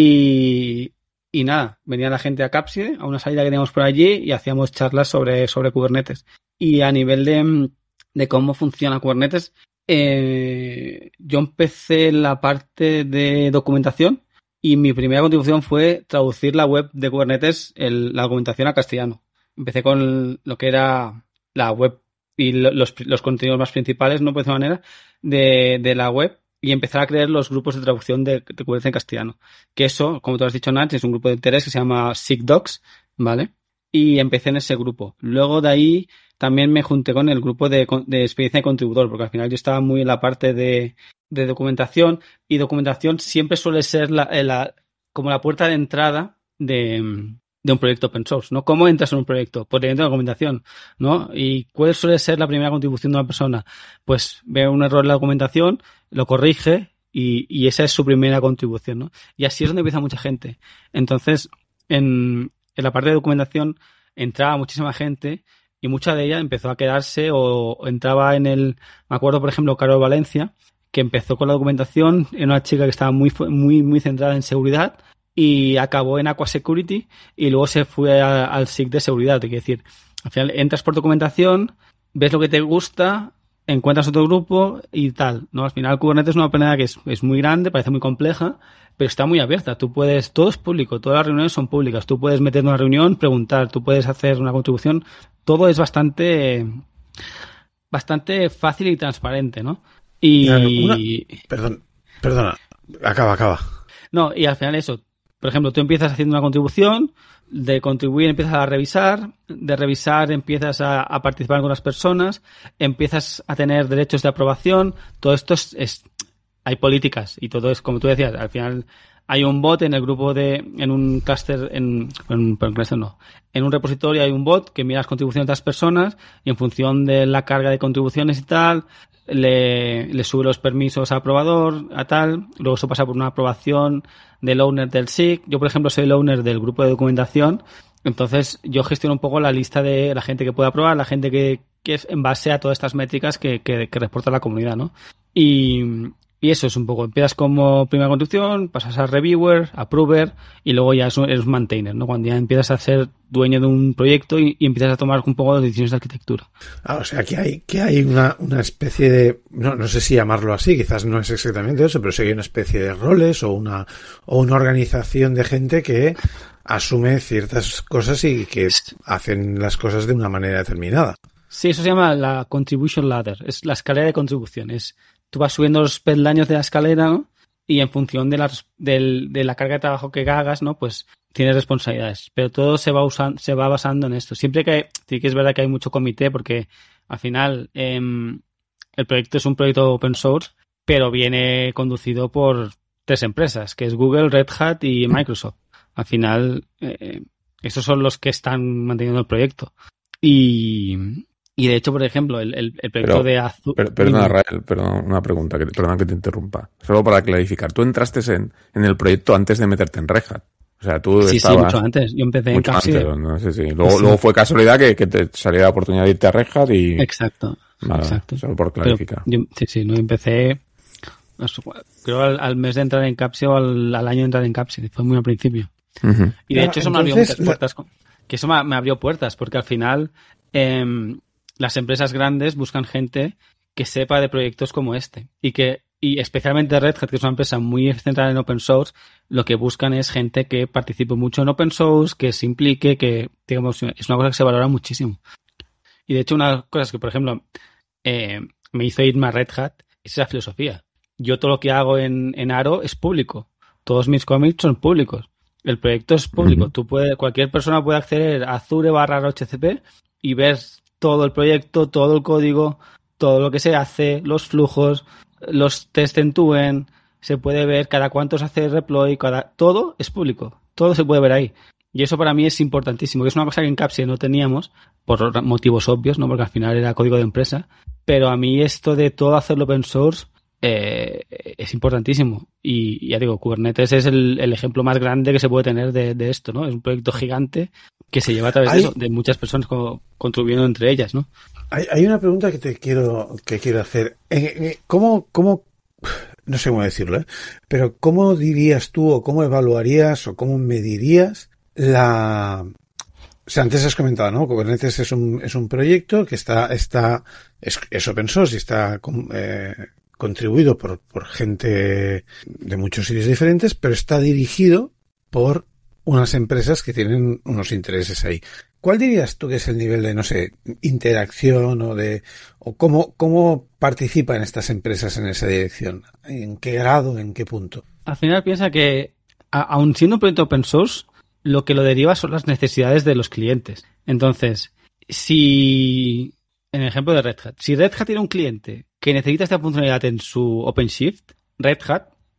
Y, y nada, venía la gente a Capside, a una salida que teníamos por allí, y hacíamos charlas sobre, sobre Kubernetes. Y a nivel de, de cómo funciona Kubernetes, eh, yo empecé la parte de documentación y mi primera contribución fue traducir la web de Kubernetes, el, la documentación a castellano. Empecé con lo que era la web y los, los contenidos más principales, no por esa manera, de, de la web, y empezar a crear los grupos de traducción de, de Kubernetes en castellano. Que eso, como tú has dicho, Nach, es un grupo de interés que se llama SIGDocs, ¿vale? Y empecé en ese grupo. Luego de ahí también me junté con el grupo de, de experiencia de contribuidor, porque al final yo estaba muy en la parte de, de documentación, y documentación siempre suele ser la, la, como la puerta de entrada de, de un proyecto open source, ¿no? ¿Cómo entras en un proyecto? Pues leyendo la documentación, ¿no? ¿Y cuál suele ser la primera contribución de una persona? Pues ve un error en la documentación, lo corrige y, y esa es su primera contribución, ¿no? Y así es donde empieza mucha gente. Entonces, en, en la parte de documentación entraba muchísima gente y mucha de ella empezó a quedarse o, o entraba en el... Me acuerdo, por ejemplo, Carol Valencia, que empezó con la documentación, era una chica que estaba muy, muy, muy centrada en seguridad, y acabó en Aqua Security y luego se fue a, al S I C de seguridad. Es decir, al final entras por documentación, ves lo que te gusta, encuentras otro grupo y tal, ¿no? Al final Kubernetes es una oportunidad que es, es muy grande, parece muy compleja, pero está muy abierta. Tú puedes, todo es público, todas las reuniones son públicas. Tú puedes meter en una reunión, preguntar, tú puedes hacer una contribución. Todo es bastante, bastante fácil y transparente, ¿no? Y... Una, perdón, perdona, acaba, acaba. No, y al final eso, por ejemplo, tú empiezas haciendo una contribución, de contribuir empiezas a revisar, de revisar empiezas a, a participar con las personas, empiezas a tener derechos de aprobación, todo esto es, es, hay políticas y todo es, como tú decías, al final hay un bot en el grupo de, en un cluster, en, en, en, cluster no, en un repositorio hay un bot que mira las contribuciones de las personas y en función de la carga de contribuciones y tal, le, le sube los permisos a aprobador, a tal, luego eso pasa por una aprobación del owner del S I C. Yo, por ejemplo, soy el owner del grupo de documentación, entonces yo gestiono un poco la lista de la gente que puede aprobar, la gente que, que es en base a todas estas métricas que, que, que reporta la comunidad, ¿no? Y, y eso es un poco, empiezas como primera contribución, pasas a reviewer, approver y luego ya eres maintainer, ¿no? Cuando ya empiezas a ser dueño de un proyecto y, y empiezas a tomar un poco de decisiones de arquitectura. Ah, o sea, que hay, que hay una, una especie de, no, no sé si llamarlo así, quizás no es exactamente eso, pero sí hay una especie de roles o una, o una organización de gente que asume ciertas cosas y que hacen las cosas de una manera determinada. Sí, eso se llama la contribution ladder, es la escalera de contribuciones. Tú vas subiendo los peldaños de la escalera, ¿no? Y en función de la, de, de la carga de trabajo que hagas, ¿no? Pues tienes responsabilidades. Pero todo se va usando, se va basando en esto. Siempre que hay, sí que es verdad que hay mucho comité porque al final eh, el proyecto es un proyecto open source, pero viene conducido por tres empresas, que es Google, Red Hat y Microsoft. Al final, eh, esos son los que están manteniendo el proyecto. Y... Y de hecho, por ejemplo, el, el, el proyecto pero, de Azure... Per, perdona, Rael, perdón, una pregunta, que, perdón que te interrumpa. Solo para clarificar, tú entraste en, en el proyecto antes de meterte en Red Hat. O sea, tú sí, estabas... Sí, mucho antes. Yo empecé en Capside. No sé si. Luego, sí. luego fue casualidad que, que te salió la oportunidad de irte a Red Hat y... Exacto. Vale, exacto. Solo por clarificar. Yo, sí, sí, no empecé... Creo al, al mes de entrar en Capside o al, al año de entrar en Capside. Fue muy al principio. Uh-huh. Y de ah, hecho eso entonces, me abrió muchas la... puertas. Que eso me, me abrió puertas, porque al final... Eh, las empresas grandes buscan gente que sepa de proyectos como este y que y especialmente Red Hat, que es una empresa muy centrada en open source, lo que buscan es gente que participe mucho en open source, que se implique, que digamos es una cosa que se valora muchísimo. Y de hecho una de las cosas que, por ejemplo, eh, me hizo irme a Red Hat es esa filosofía. Yo todo lo que hago en, en Aro es público. Todos mis commits son públicos. El proyecto es público. Uh-huh. Tú puedes, cualquier persona puede acceder a Azure barra R H C P y ver todo el proyecto, todo el código, todo lo que se hace, los flujos, los test en end-to-end, se puede ver cada cuánto se hace deploy, cada, todo es público, todo se puede ver ahí. Y eso para mí es importantísimo, que es una cosa que en Capside no teníamos, por motivos obvios, ¿no? Porque al final era código de empresa, pero a mí esto de todo hacerlo open source eh, es importantísimo. Y ya digo, Kubernetes es el, el ejemplo más grande que se puede tener de, de esto, ¿no? Es un proyecto gigante que se lleva a través hay, de, eso, de muchas personas como, contribuyendo entre ellas, ¿no? Hay, hay una pregunta que te quiero que quiero hacer. ¿Cómo, cómo, no sé cómo decirlo, ¿eh? Pero cómo dirías tú o cómo evaluarías o cómo medirías la... O sea, antes has comentado, ¿no? Kubernetes es un, es un proyecto que está, está, es, es open source y está, eh, contribuido por, por gente de muchos sitios diferentes, pero está dirigido por unas empresas que tienen unos intereses ahí. ¿Cuál dirías tú que es el nivel de, no sé, interacción o de, o cómo, cómo participan estas empresas en esa dirección? ¿En qué grado, en qué punto? Al final piensa que, a, aun siendo un proyecto open source, lo que lo deriva son las necesidades de los clientes. Entonces, si, en el ejemplo de Red Hat, si Red Hat tiene un cliente que necesita esta funcionalidad en su OpenShift, Red Hat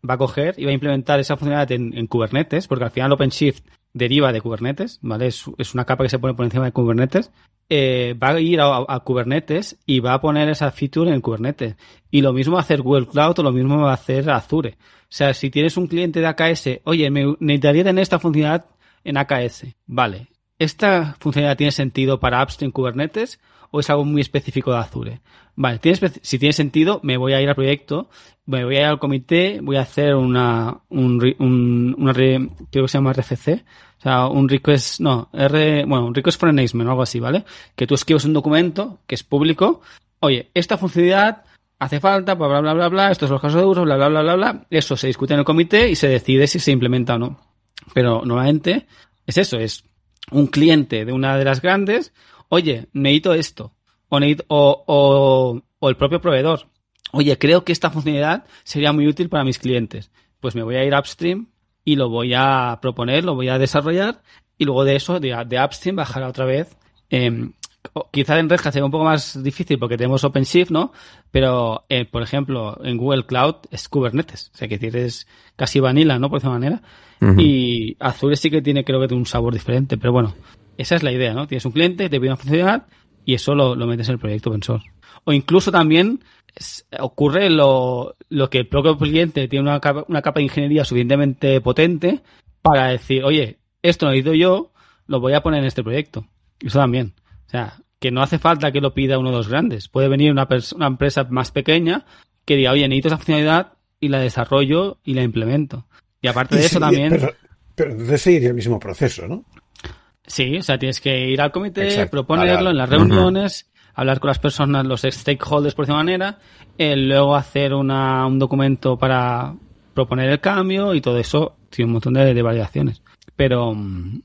va a coger y va a implementar esa funcionalidad en, en Kubernetes, porque al final OpenShift deriva de Kubernetes, ¿vale? Es, es una capa que se pone por encima de Kubernetes. Eh, va a ir a, a Kubernetes y va a poner esa feature en Kubernetes. Y lo mismo va a hacer Google Cloud o lo mismo va a hacer Azure. O sea, si tienes un cliente de A K S, oye, me necesitaría tener esta funcionalidad en A K S. Vale. ¿Esta funcionalidad tiene sentido para Upstream Kubernetes o es algo muy específico de Azure? Vale, tiene, si tiene sentido, me voy a ir al proyecto, me voy a ir al comité, voy a hacer una, un, un una, creo que se llama R F C, o sea, un request, no, R, bueno, un request for enhancement o algo así, ¿vale? Que tú escribes un documento que es público, oye, esta funcionalidad hace falta, bla, bla, bla, bla, bla, estos son los casos de uso, bla, bla, bla, bla, bla, eso se discute en el comité y se decide si se implementa o no. Pero, nuevamente, es eso, es un cliente de una de las grandes, oye, necesito esto. O, necesito, o, o, o el propio proveedor. Oye, creo que esta funcionalidad sería muy útil para mis clientes. Pues me voy a ir upstream y lo voy a proponer, lo voy a desarrollar y luego de eso, de, de upstream, bajará otra vez. Eh, quizá en Red Hat sea un poco más difícil porque tenemos OpenShift, ¿no? Pero, eh, por ejemplo, en Google Cloud es Kubernetes. O sea, que es casi vanilla, ¿no? Por esa manera. Uh-huh. Y Azure sí que tiene, creo que tiene un sabor diferente. Pero bueno, esa es la idea, ¿no? Tienes un cliente, te pide una funcionalidad y eso lo, lo metes en el proyecto open source. O incluso también es, ocurre lo, lo que el propio cliente tiene una capa, una capa de ingeniería suficientemente potente para decir, oye, esto lo necesito yo, lo voy a poner en este proyecto. Eso también. O sea, que no hace falta que lo pida uno de los grandes. Puede venir una, pers- una empresa más pequeña que diga, oye, necesito esa funcionalidad y la desarrollo y la implemento. Y aparte de eso sí, también... Pero, pero entonces seguiría el mismo proceso, ¿no? Sí, o sea, tienes que ir al comité, Exacto. proponerlo vale, vale. en las reuniones, uh-huh. hablar con las personas, los stakeholders por esa manera, eh, luego hacer una, un documento para proponer el cambio y todo eso tiene un montón de, de variaciones. Pero,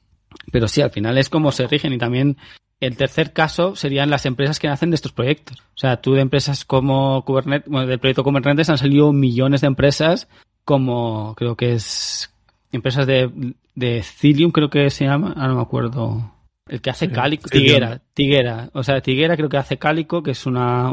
pero sí, al final es como se rigen. Y también el tercer caso serían las empresas que nacen de estos proyectos. O sea, tú de empresas como Kubernetes, bueno, del proyecto Kubernetes han salido millones de empresas como, creo que es... empresas de, de Cilium, creo que se llama, ah, no me acuerdo, el que hace sí, Cálico, Tiguera, Tiguera, o sea, Tiguera creo que hace Cálico, que es una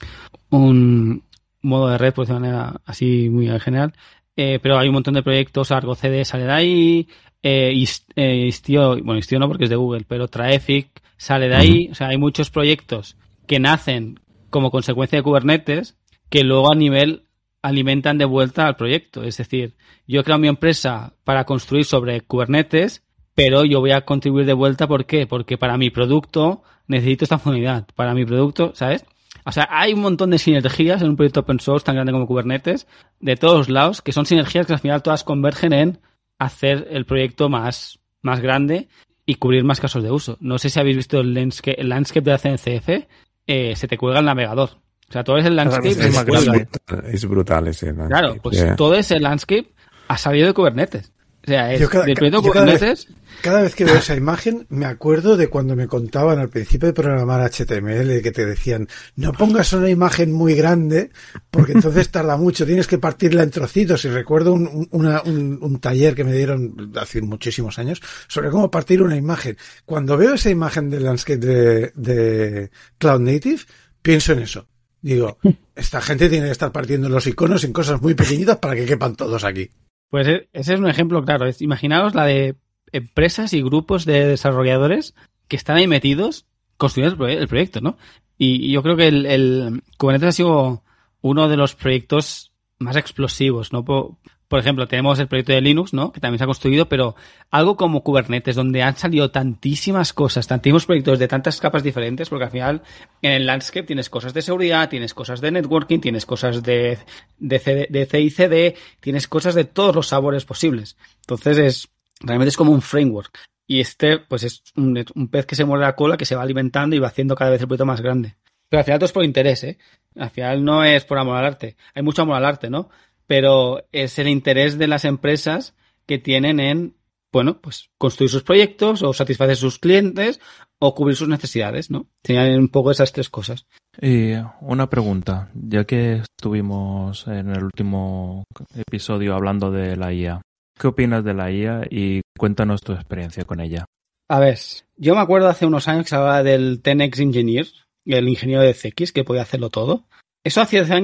un modo de red, por decirlo de manera así muy en general, eh, pero hay un montón de proyectos, Argo C D sale de ahí, eh, Ist, eh, Istio, bueno, Istio no porque es de Google, pero Traeffic sale de ahí, uh-huh. O sea, hay muchos proyectos que nacen como consecuencia de Kubernetes, que luego a nivel alimentan de vuelta al proyecto. Es decir, yo he creado mi empresa para construir sobre Kubernetes, pero yo voy a contribuir de vuelta. ¿Por qué? Porque para mi producto necesito esta funcionalidad. Para mi producto, ¿sabes? O sea, hay un montón de sinergias en un proyecto open source tan grande como Kubernetes, de todos lados, que son sinergias que al final todas convergen en hacer el proyecto más, más grande y cubrir más casos de uso. No sé si habéis visto el landscape, el landscape de la C N C F, eh, se te cuelga el navegador. O sea, todo ese landscape es, es, brutal, es brutal ese landscape. Claro, pues yeah. todo ese landscape ha salido de Kubernetes. O sea, es cada, del proyecto cada Kubernetes. Vez, cada vez que veo esa imagen me acuerdo de cuando me contaban al principio de programar H T M L que te decían, no pongas una imagen muy grande porque entonces tarda mucho, tienes que partirla en trocitos. Y recuerdo un, una, un, un taller que me dieron hace muchísimos años sobre cómo partir una imagen. Cuando veo esa imagen del landscape de, de Cloud Native, pienso en eso. Digo, esta gente tiene que estar partiendo los iconos en cosas muy pequeñitas para que quepan todos aquí. Pues ese es un ejemplo claro. Imaginaos la de empresas y grupos de desarrolladores que están ahí metidos construyendo el proyecto, ¿no? Y yo creo que el, el Kubernetes ha sido uno de los proyectos más explosivos, ¿no? Por, por ejemplo, tenemos el proyecto de Linux, ¿no? Que también se ha construido, pero algo como Kubernetes, donde han salido tantísimas cosas, tantísimos proyectos de tantas capas diferentes, porque al final en el landscape tienes cosas de seguridad, tienes cosas de networking, tienes cosas de, de, C D, de C I C D, tienes cosas de todos los sabores posibles. Entonces es, realmente es como un framework. Y este, pues es un, un pez que se muerde la cola, que se va alimentando y va haciendo cada vez el proyecto más grande. Pero al final todo es por interés, ¿eh? Al final no es por amor al arte. Hay mucho amor al arte, ¿no? Pero es el interés de las empresas que tienen en, bueno, pues construir sus proyectos o satisfacer sus clientes o cubrir sus necesidades, ¿no? Tienen un poco esas tres cosas. Y una pregunta, ya que estuvimos en el último episodio hablando de la I A, ¿qué opinas de la I A y cuéntanos tu experiencia con ella? A ver, yo me acuerdo hace unos años que se hablaba del ten X Engineer, el ingeniero de C X, que podía hacerlo todo. Eso hace diez años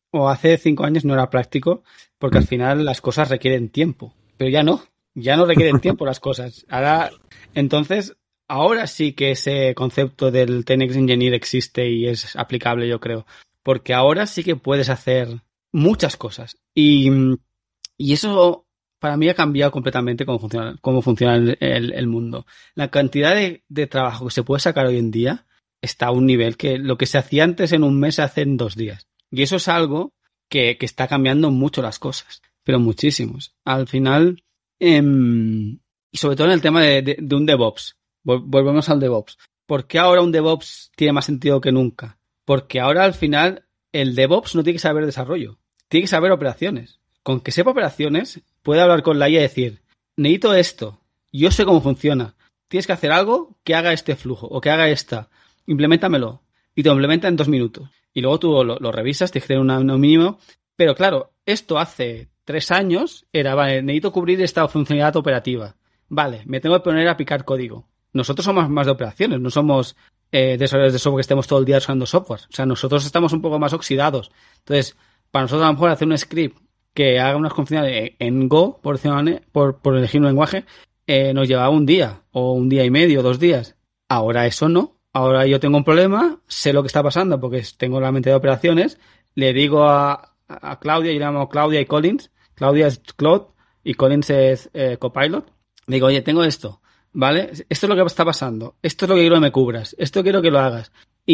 o hace cinco años no era práctico, porque al final las cosas requieren tiempo. Pero ya no, ya no requieren tiempo las cosas. Ahora, entonces, ahora sí que ese concepto del ten X Engineer existe y es aplicable, yo creo. Porque ahora sí que puedes hacer muchas cosas. Y, y eso para mí ha cambiado completamente cómo funciona, cómo funciona el, el, el mundo. La cantidad de, de trabajo que se puede sacar hoy en día está a un nivel que lo que se hacía antes en un mes se hace en dos días. Y eso es algo que, que está cambiando mucho las cosas, pero muchísimos. Al final, eh, y sobre todo en el tema de, de, de un DevOps. Volvemos al DevOps. ¿Por qué ahora un DevOps tiene más sentido que nunca? Porque ahora al final el DevOps no tiene que saber desarrollo, tiene que saber operaciones. Con que sepa operaciones, puede hablar con la I A y decir, necesito esto, yo sé cómo funciona, tienes que hacer algo que haga este flujo o que haga esta, implementamelo. Y te lo implementa en dos minutos. Y luego tú lo, lo revisas, tienes que tener un mínimo. Pero claro, esto hace tres años era, vale, necesito cubrir esta funcionalidad operativa. Vale, me tengo que poner a picar código. Nosotros somos más de operaciones, no somos eh, desarrolladores de software que estemos todo el día usando software. O sea, nosotros estamos un poco más oxidados. Entonces, para nosotros a lo mejor hacer un script que haga unas funcionalidades en Go, por, por, por elegir un lenguaje, eh, nos llevaba un día, o un día y medio, dos días. Ahora eso no. Ahora yo tengo un problema, sé lo que está pasando porque tengo la mente de operaciones, le digo a, a Claudia, yo le llamo Claudia y Collins, Claudia es Claude y Collins es eh, Copilot, le digo, oye, tengo esto, ¿vale? Esto es lo que está pasando, esto es lo que quiero que me cubras, esto quiero que lo hagas.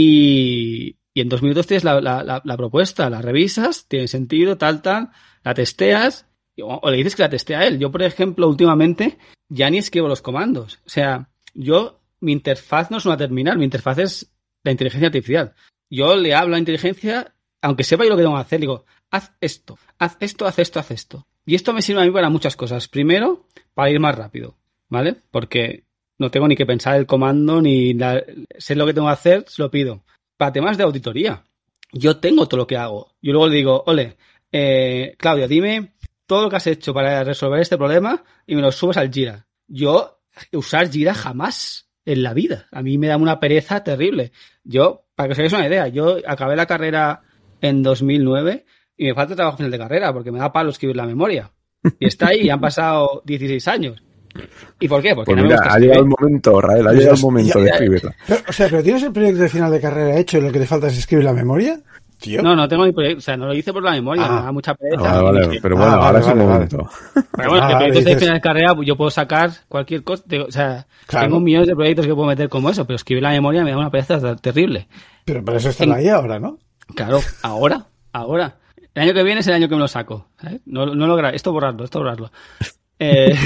Y, y en dos minutos tienes la, la, la, la propuesta, la revisas, tiene sentido, tal, tal, la testeas, o, o le dices que la testea a él. Yo, por ejemplo, últimamente ya ni escribo los comandos, o sea, yo... Mi interfaz no es una terminal, mi interfaz es la inteligencia artificial. Yo le hablo a la inteligencia, aunque sepa yo lo que tengo que hacer, digo, haz esto, haz esto, haz esto, haz esto. Y esto me sirve a mí para muchas cosas. Primero, para ir más rápido, ¿vale? Porque no tengo ni que pensar el comando, ni la, sé lo que tengo que hacer, se lo pido. Para temas de auditoría, yo tengo todo lo que hago. Yo luego le digo, ole, eh, Claudia, dime todo lo que has hecho para resolver este problema y me lo subes al Jira. Yo, usar Jira jamás en la vida. A mí me da una pereza terrible. Yo, para que os hagáis una idea, yo acabé la carrera en dos mil nueve y me falta trabajo final de carrera porque me da palo escribir la memoria. Y está ahí y han pasado dieciséis años. ¿Y por qué? Porque pues no mira, me gusta ha llegado el momento, Rael, ha Pues llegado ya, el momento ya, de ya, escribirla. Pero, o sea, ¿pero tienes el proyecto de final de carrera hecho y lo que te falta es escribir la memoria? Tío. No, no tengo ni proyecto. O sea, no lo hice por la memoria, Ah. me da mucha pereza. Ah, vale, Y vale, dije, pero bueno, Ah, vale, ahora es el vale, momento. pero bueno, Ah, que vale, proyectos de dices- final de carrera yo puedo sacar cualquier cosa. O sea, Claro. tengo millones de proyectos que puedo meter como eso, pero escribir la memoria me da una pereza terrible. Pero para eso está ahí ahora, ¿no? Claro, ahora, ahora. El año que viene es el año que me lo saco. ¿Sabes? No, no lo gra- Esto borrarlo, esto borrarlo. Eh,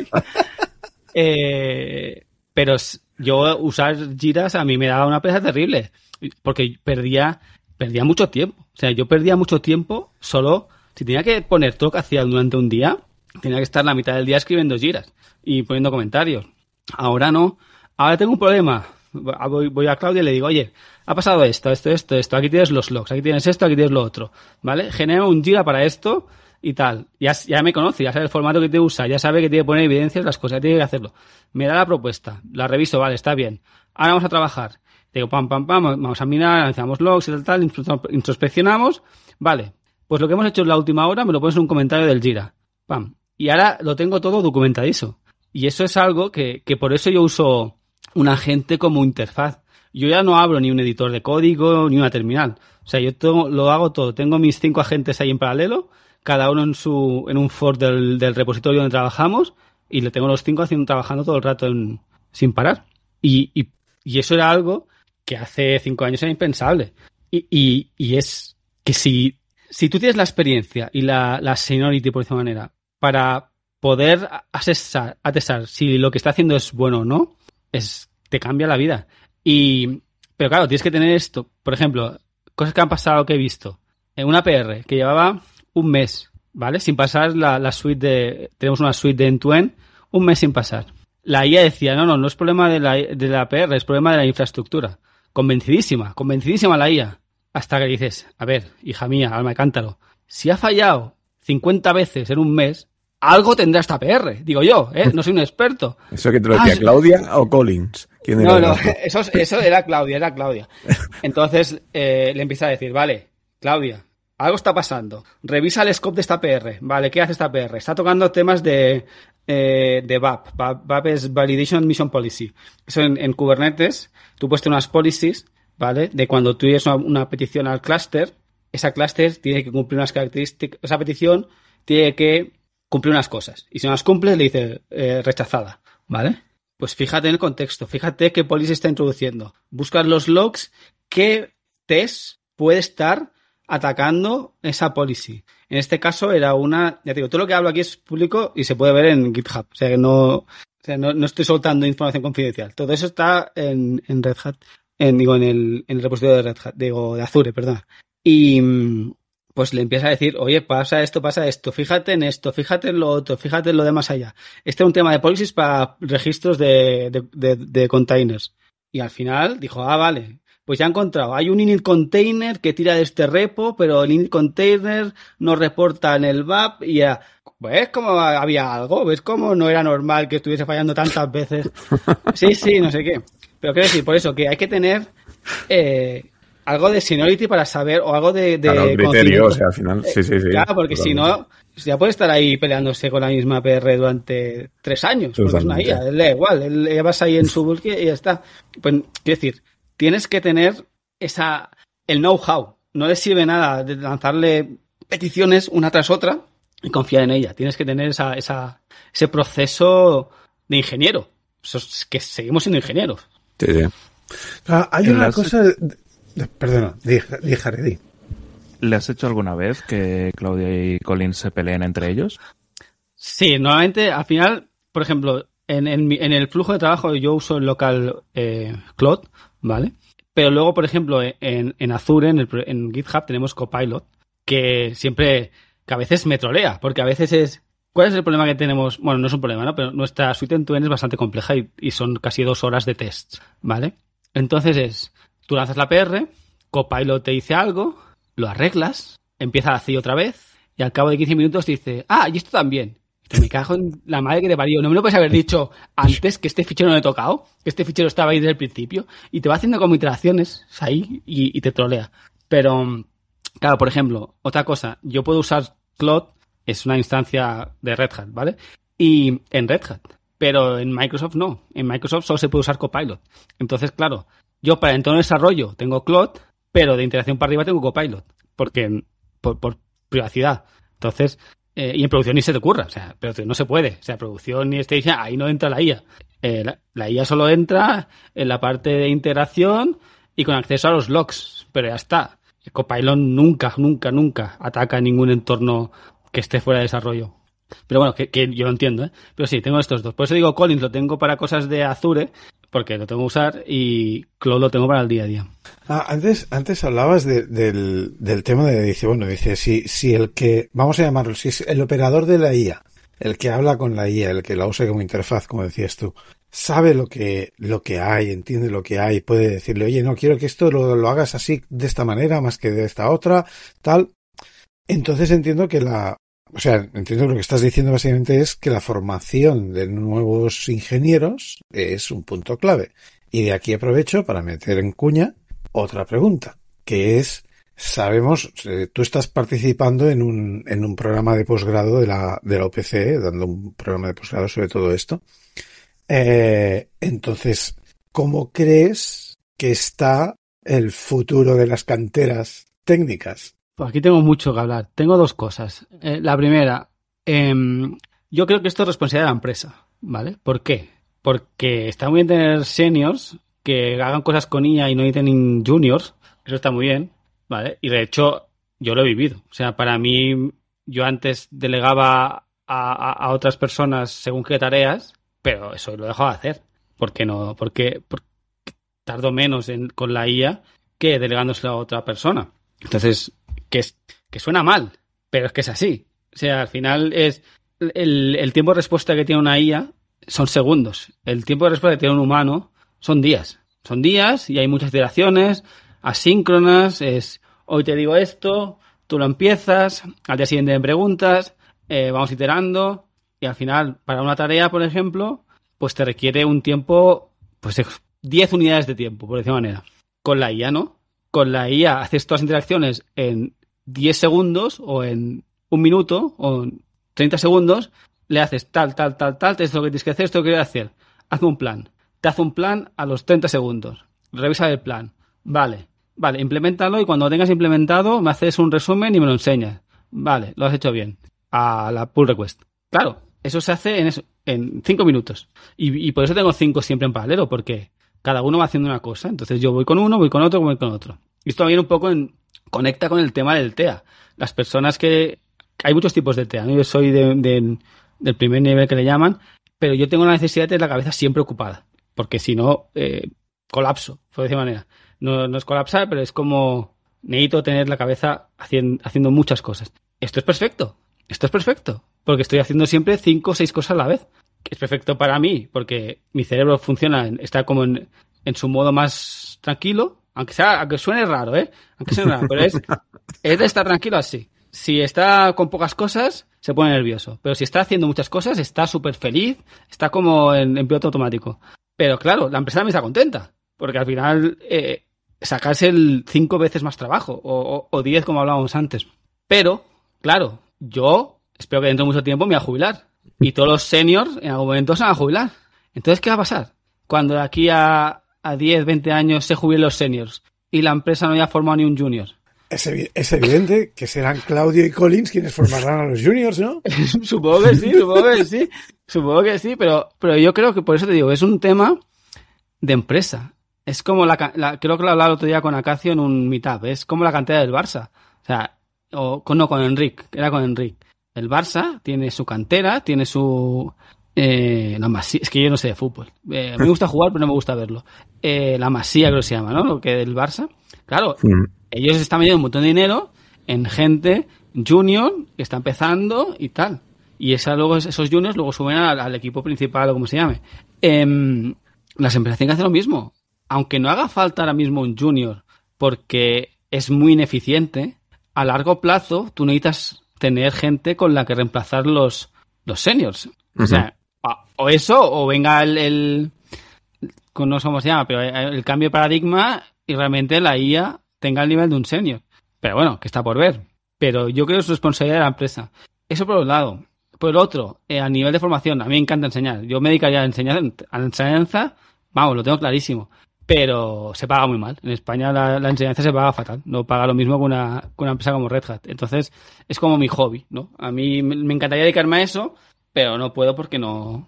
eh, pero s- yo usar giras a mí me daba una pereza terrible. Porque perdía, perdía mucho tiempo. O sea, yo perdía mucho tiempo solo... Si tenía que poner todo lo que hacía durante un día, tenía que estar la mitad del día escribiendo giras y poniendo comentarios. Ahora no. Ahora tengo un problema. Voy, voy a Claudia y le digo, oye, ha pasado esto, esto, esto, esto. Aquí tienes los logs, aquí tienes esto, aquí tienes lo otro. ¿Vale? Genera un gira para esto y tal. Ya, ya me conoce, ya sabe el formato que te usa, ya sabe que tiene que poner evidencias, las cosas, ya tiene que hacerlo. Me da la propuesta, la reviso, vale, está bien. Ahora vamos a trabajar. Digo, pam, pam, pam, vamos a mirar, analizamos logs y tal, tal, introspeccionamos. Vale, pues lo que hemos hecho en la última hora me lo pones en un comentario del Jira. Pam. Y ahora lo tengo todo documentadizo. Y eso es algo que, que por eso yo uso un agente como interfaz. Yo ya no abro ni un editor de código ni una terminal. O sea, yo tengo, lo hago todo. Tengo mis cinco agentes ahí en paralelo, cada uno en su en un fork del, del repositorio donde trabajamos, y le tengo los cinco haciendo trabajando todo el rato en, sin parar. Y, y, y eso era algo que hace cinco años era impensable. Y, y, y es que si, si tú tienes la experiencia y la, la seniority, por esa manera, para poder asesar, atestar si lo que está haciendo es bueno o no, es, te cambia la vida. Y, pero claro, tienes que tener esto. Por ejemplo, cosas que han pasado que he visto. En una P R que llevaba un mes, ¿vale? Sin pasar la, la suite de... Tenemos una suite de end-to-end, un mes sin pasar. La I A decía, no, no, no es problema de la, de la P R, es problema de la infraestructura. Convencidísima, convencidísima la I A. Hasta que dices, a ver, hija mía, alma de cántaro, si ha fallado cincuenta veces en un mes, algo tendrá esta P R, digo yo, ¿eh? No soy un experto. ¿Eso que te lo decía, Ah, Claudia o Collins? ¿Quién era No, el no, otro? eso, eso era Claudia, era Claudia. Entonces eh, le empieza a decir, vale, Claudia, algo está pasando. Revisa el scope de esta P R. Vale, ¿qué hace esta P R? Está tocando temas de, eh, de V A P. V A P es Validation Mission Policy. Eso en, en Kubernetes, tú puedes tener unas policies, ¿vale? De cuando tú tienes una, una petición al clúster, esa clúster tiene que cumplir unas características, esa petición tiene que cumplir unas cosas. Y si no las cumple, le dice eh, rechazada, ¿vale? Pues fíjate en el contexto, fíjate qué policy está introduciendo. Buscas los logs, qué test puede estar atacando esa policy. En este caso era una... Ya te digo, todo lo que hablo aquí es público y se puede ver en GitHub. O sea que no, o sea, no, no estoy soltando información confidencial. Todo eso está en, en Red Hat, en, digo, en el, en el repositorio de Red Hat, digo, de Azure, perdón. Y pues le empieza a decir, oye, pasa esto, pasa esto, fíjate en esto, fíjate en lo otro, fíjate en lo de más allá. Este es un tema de policies para registros de, de, de, de containers. Y al final dijo, ah, vale, pues ya he encontrado, hay un init container que tira de este repo, pero el init container no reporta en el V A P y ya, ¿ves cómo había algo? ¿Ves cómo no era normal que estuviese fallando tantas veces? Sí, sí, no sé qué. Pero quiero decir, por eso, que hay que tener eh, algo de seniority para saber, o algo de... de claro, criterio, o sea, al final, sí, sí, sí. Claro, porque si no, ya puede estar ahí peleándose con la misma P R durante tres años, porque es una I A, él le da igual, él, ella vas ahí en su bulky y ya está. Pues, quiero decir, tienes que tener esa el know-how. No le sirve nada de lanzarle peticiones una tras otra y confiar en ella. Tienes que tener esa, esa, ese proceso de ingeniero. Eso es que seguimos siendo ingenieros. Sí, sí. Ah, hay En una las... cosa... De, perdona, di Jaredi. ¿Le has hecho alguna vez que Claudia y Colin se peleen entre ellos? Sí, normalmente, al final, por ejemplo, en, en, mi, en el flujo de trabajo yo uso el local eh, Cloud, ¿vale? Pero luego, por ejemplo, en, en Azure, en, el, en GitHub, tenemos Copilot, que siempre, que a veces me trolea, porque a veces es... ¿Cuál es el problema que tenemos? Bueno, no es un problema, ¿no? Pero nuestra suite end-to-end es bastante compleja y, y son casi dos horas de tests, ¿vale? Entonces es, tú lanzas la P R, Copilot te dice algo, lo arreglas, empieza a hacer otra vez, y al cabo de quince minutos te dice, ah, y esto también. Me cago en la madre que te parió. No me lo puedes haber dicho antes que este fichero no lo he tocado, que este fichero estaba ahí desde el principio, y te va haciendo como iteraciones ahí y, y te trolea. Pero, claro, por ejemplo, otra cosa, yo puedo usar Cloud, es una instancia de Red Hat, ¿vale? Y en Red Hat, pero en Microsoft no. En Microsoft solo se puede usar Copilot. Entonces, claro, yo para el entorno de desarrollo tengo Cloud, pero de interacción para arriba tengo Copilot, porque por, por privacidad. Entonces, eh, y en producción ni se te ocurra, o sea, pero no se puede. O sea, producción y staging, ahí no entra la I A. Eh, la, la I A solo entra en la parte de integración y con acceso a los logs, pero ya está. El Copilot nunca, nunca, nunca ataca ningún entorno que esté fuera de desarrollo. Pero bueno, que, que yo lo entiendo, ¿eh? Pero sí, tengo estos dos. Por eso digo Collins, lo tengo para cosas de Azure, porque lo tengo que usar, y Cloud lo tengo para el día a día. Ah, antes, antes hablabas de, del, del tema de, dice, bueno, dice, si, si el que, vamos a llamarlo, si es el operador de la I A, el que habla con la I A, el que la usa como interfaz, como decías tú, sabe lo que, lo que hay, entiende lo que hay, puede decirle, oye, no, quiero que esto lo, lo hagas así, de esta manera, más que de esta otra, tal. Entonces entiendo que la, o sea, entiendo que lo que estás diciendo básicamente es que la formación de nuevos ingenieros es un punto clave. Y de aquí aprovecho para meter en cuña otra pregunta, que es, sabemos, eh, tú estás participando en un, en un programa de posgrado de la, de la U P C, dando un programa de posgrado sobre todo esto. Eh, entonces, ¿cómo crees que está el futuro de las canteras técnicas? Pues aquí tengo mucho que hablar. Tengo dos cosas. Eh, la primera, eh, yo creo que esto es responsabilidad de la empresa, ¿vale? ¿Por qué? Porque está muy bien tener seniors que hagan cosas con I A y no necesiten juniors. Eso está muy bien, ¿vale? Y de hecho, yo lo he vivido. O sea, para mí, yo antes delegaba a, a, a otras personas según qué tareas, pero eso lo he dejado de hacer. ¿Por qué no? Porque, porque tardo menos en, con la I A que delegándoselo a otra persona. Entonces, que, es, que suena mal, pero es que es así. O sea, al final es el, el tiempo de respuesta que tiene una I A son segundos. El tiempo de respuesta que tiene un humano son días. Son días y hay muchas iteraciones asíncronas. Es, hoy te digo esto, tú lo empiezas, al día siguiente me preguntas, eh, vamos iterando y al final, para una tarea, por ejemplo, pues te requiere un tiempo, pues diez unidades de tiempo, por decir manera. Con la I A, ¿no? Con la I A haces todas las interacciones en diez segundos o en un minuto o en treinta segundos le haces tal, tal, tal, tal, esto es lo que tienes que hacer, esto es lo que quieres hacer. Hazme un plan. Te hace un plan a los treinta segundos. Revisa el plan. Vale, vale, implementalo y cuando lo tengas implementado me haces un resumen y me lo enseñas. Vale, lo has hecho bien. A la pull request. Claro, eso se hace en eso, en cinco minutos. Y, y por eso tengo cinco siempre en paralelo, porque cada uno va haciendo una cosa. Entonces yo voy con uno, voy con otro, voy con otro. Y esto también un poco en, conecta con el tema del T E A. Las personas que... Hay muchos tipos de T E A, ¿no? Yo soy de, de, del primer nivel que le llaman, pero yo tengo la necesidad de tener la cabeza siempre ocupada. Porque si no, eh, colapso, por decir manera. No, no es colapsar, pero es como... Necesito tener la cabeza haciendo, haciendo muchas cosas. Esto es perfecto. Esto es perfecto. Porque estoy haciendo siempre cinco o seis cosas a la vez. Es perfecto para mí, porque mi cerebro funciona, está como en, en su modo más tranquilo. Aunque sea, aunque suene raro, ¿eh? Aunque suene raro, pero es, es de estar tranquilo así. Si está con pocas cosas, se pone nervioso. Pero si está haciendo muchas cosas, está súper feliz, está como en, en piloto automático. Pero claro, la empresa también está contenta. Porque al final, eh, sacarse el cinco veces más trabajo, o, o, o diez como hablábamos antes. Pero, claro, yo espero que dentro de mucho tiempo me voy a jubilar. Y todos los seniors en algún momento se van a jubilar. Entonces, ¿qué va a pasar? Cuando de aquí a, a diez, veinte años se jubilen los seniors y la empresa no haya formado ni un junior. Es, evi- es evidente que serán Claudio y Collins quienes formarán a los juniors, ¿no? Supongo que sí, supongo que sí. Supongo que sí, pero, pero yo creo que por eso te digo, es un tema de empresa. Es como la, la creo que lo hablaba el otro día con Acacio en un meetup, es como la cantera del Barça. O sea, o con, no, con Enric, era con Enric. El Barça tiene su cantera, tiene su... Eh, la Masía, es que yo no sé de fútbol. Eh, me gusta jugar, pero no me gusta verlo. Eh, la Masía creo que se llama, ¿no? Lo que del Barça. Claro, mm. ellos están metiendo un montón de dinero en gente junior que está empezando y tal. Y esa, luego, esos juniors luego suben al, al equipo principal o como se llame. Eh, las empresas tienen que hacer lo mismo. Aunque no haga falta ahora mismo un junior porque es muy ineficiente, a largo plazo tú necesitas tener gente con la que reemplazar los, los seniors. Uh-huh. O sea, o eso, o venga el, el no sé cómo se llama, pero el cambio de paradigma y realmente la I A tenga el nivel de un senior. Pero bueno, que está por ver. Pero yo creo que es responsabilidad de la empresa. Eso por un lado. Por el otro, eh, a nivel de formación, a mí me encanta enseñar. Yo me dedicaría a enseñar, a la enseñanza, vamos, lo tengo clarísimo. Pero se paga muy mal. En España la, la enseñanza se paga fatal. No paga lo mismo que una, que una empresa como Red Hat. Entonces, es como mi hobby, ¿no? A mí me, me encantaría dedicarme a eso, pero no puedo porque no,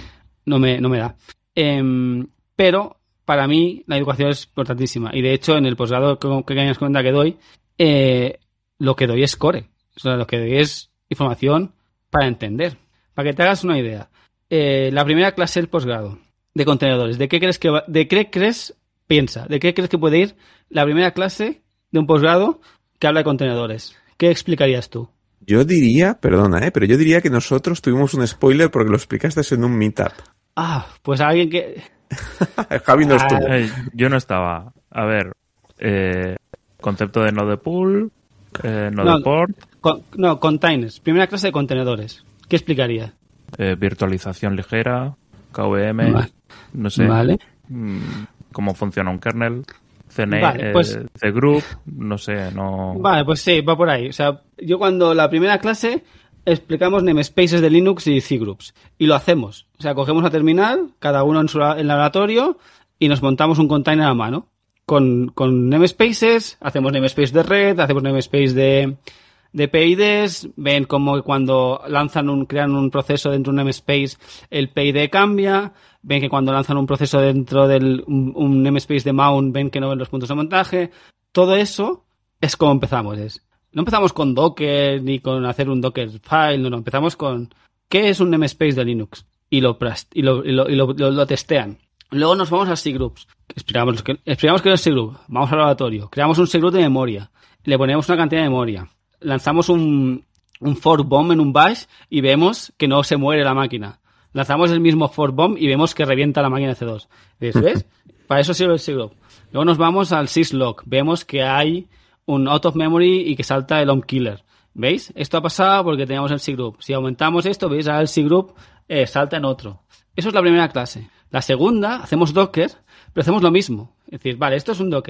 no, me, no me da. Eh, pero, para mí, la educación es importantísima. Y, de hecho, en el posgrado que, que me cuenta que doy, eh, lo que doy es core. O sea, lo que doy es información para entender. Para que te hagas una idea. Eh, la primera clase del posgrado de contenedores. ¿De qué crees que va, de qué crees, piensa, de qué crees que puede ir la primera clase de un posgrado que habla de contenedores? ¿Qué explicarías tú? Yo diría, perdona, ¿eh? pero yo diría que nosotros tuvimos un spoiler porque lo explicaste en un meetup. Ah, pues alguien que... Javi no estuvo. Ah, eh, yo no estaba. A ver, eh, concepto de node pool, eh, node no, port... Con, no, containers. Primera clase de contenedores. ¿Qué explicaría? Eh, virtualización ligera, K V M... Vale. No sé vale. cómo funciona un kernel, C N E, vale, pues, eh, C-Group, no sé, no... Vale, pues sí, va por ahí. O sea, yo cuando la primera clase explicamos namespaces de Linux y C-Groups. Y lo hacemos. O sea, cogemos la terminal, cada uno en su en el laboratorio, y nos montamos un container a mano. Con, con namespaces, hacemos namespace de red, hacemos namespace de... de P I Ds, ven como cuando lanzan un, crean un proceso dentro de un namespace, el P I D cambia, ven que cuando lanzan un proceso dentro del un, un namespace de mount, ven que no ven los puntos de montaje. Todo eso es como empezamos. Es, no empezamos con Docker ni con hacer un Docker file, no, no, empezamos con ¿qué es un namespace de Linux? Y lo, y lo, y lo, y lo, lo, lo testean. Luego nos vamos a C-Groups. Explicamos que, explicamos que es C-Group. Vamos al laboratorio. Creamos un C-Group de memoria. Le ponemos una cantidad de memoria. Lanzamos un, un fork bomb en un bash y vemos que no se muere la máquina. Lanzamos el mismo fork bomb y vemos que revienta la máquina C dos. ¿Ves? ¿Ves? Para eso sirve el C-Group. Luego nos vamos al syslog. Vemos que hay un out of memory y que salta el home killer. ¿Veis? Esto ha pasado porque teníamos el C-Group. Si aumentamos esto, ¿veis? Ahora el C-Group eh, salta en otro. Eso es la primera clase. La segunda, hacemos Docker, pero hacemos lo mismo. Es decir, vale, esto es un Docker.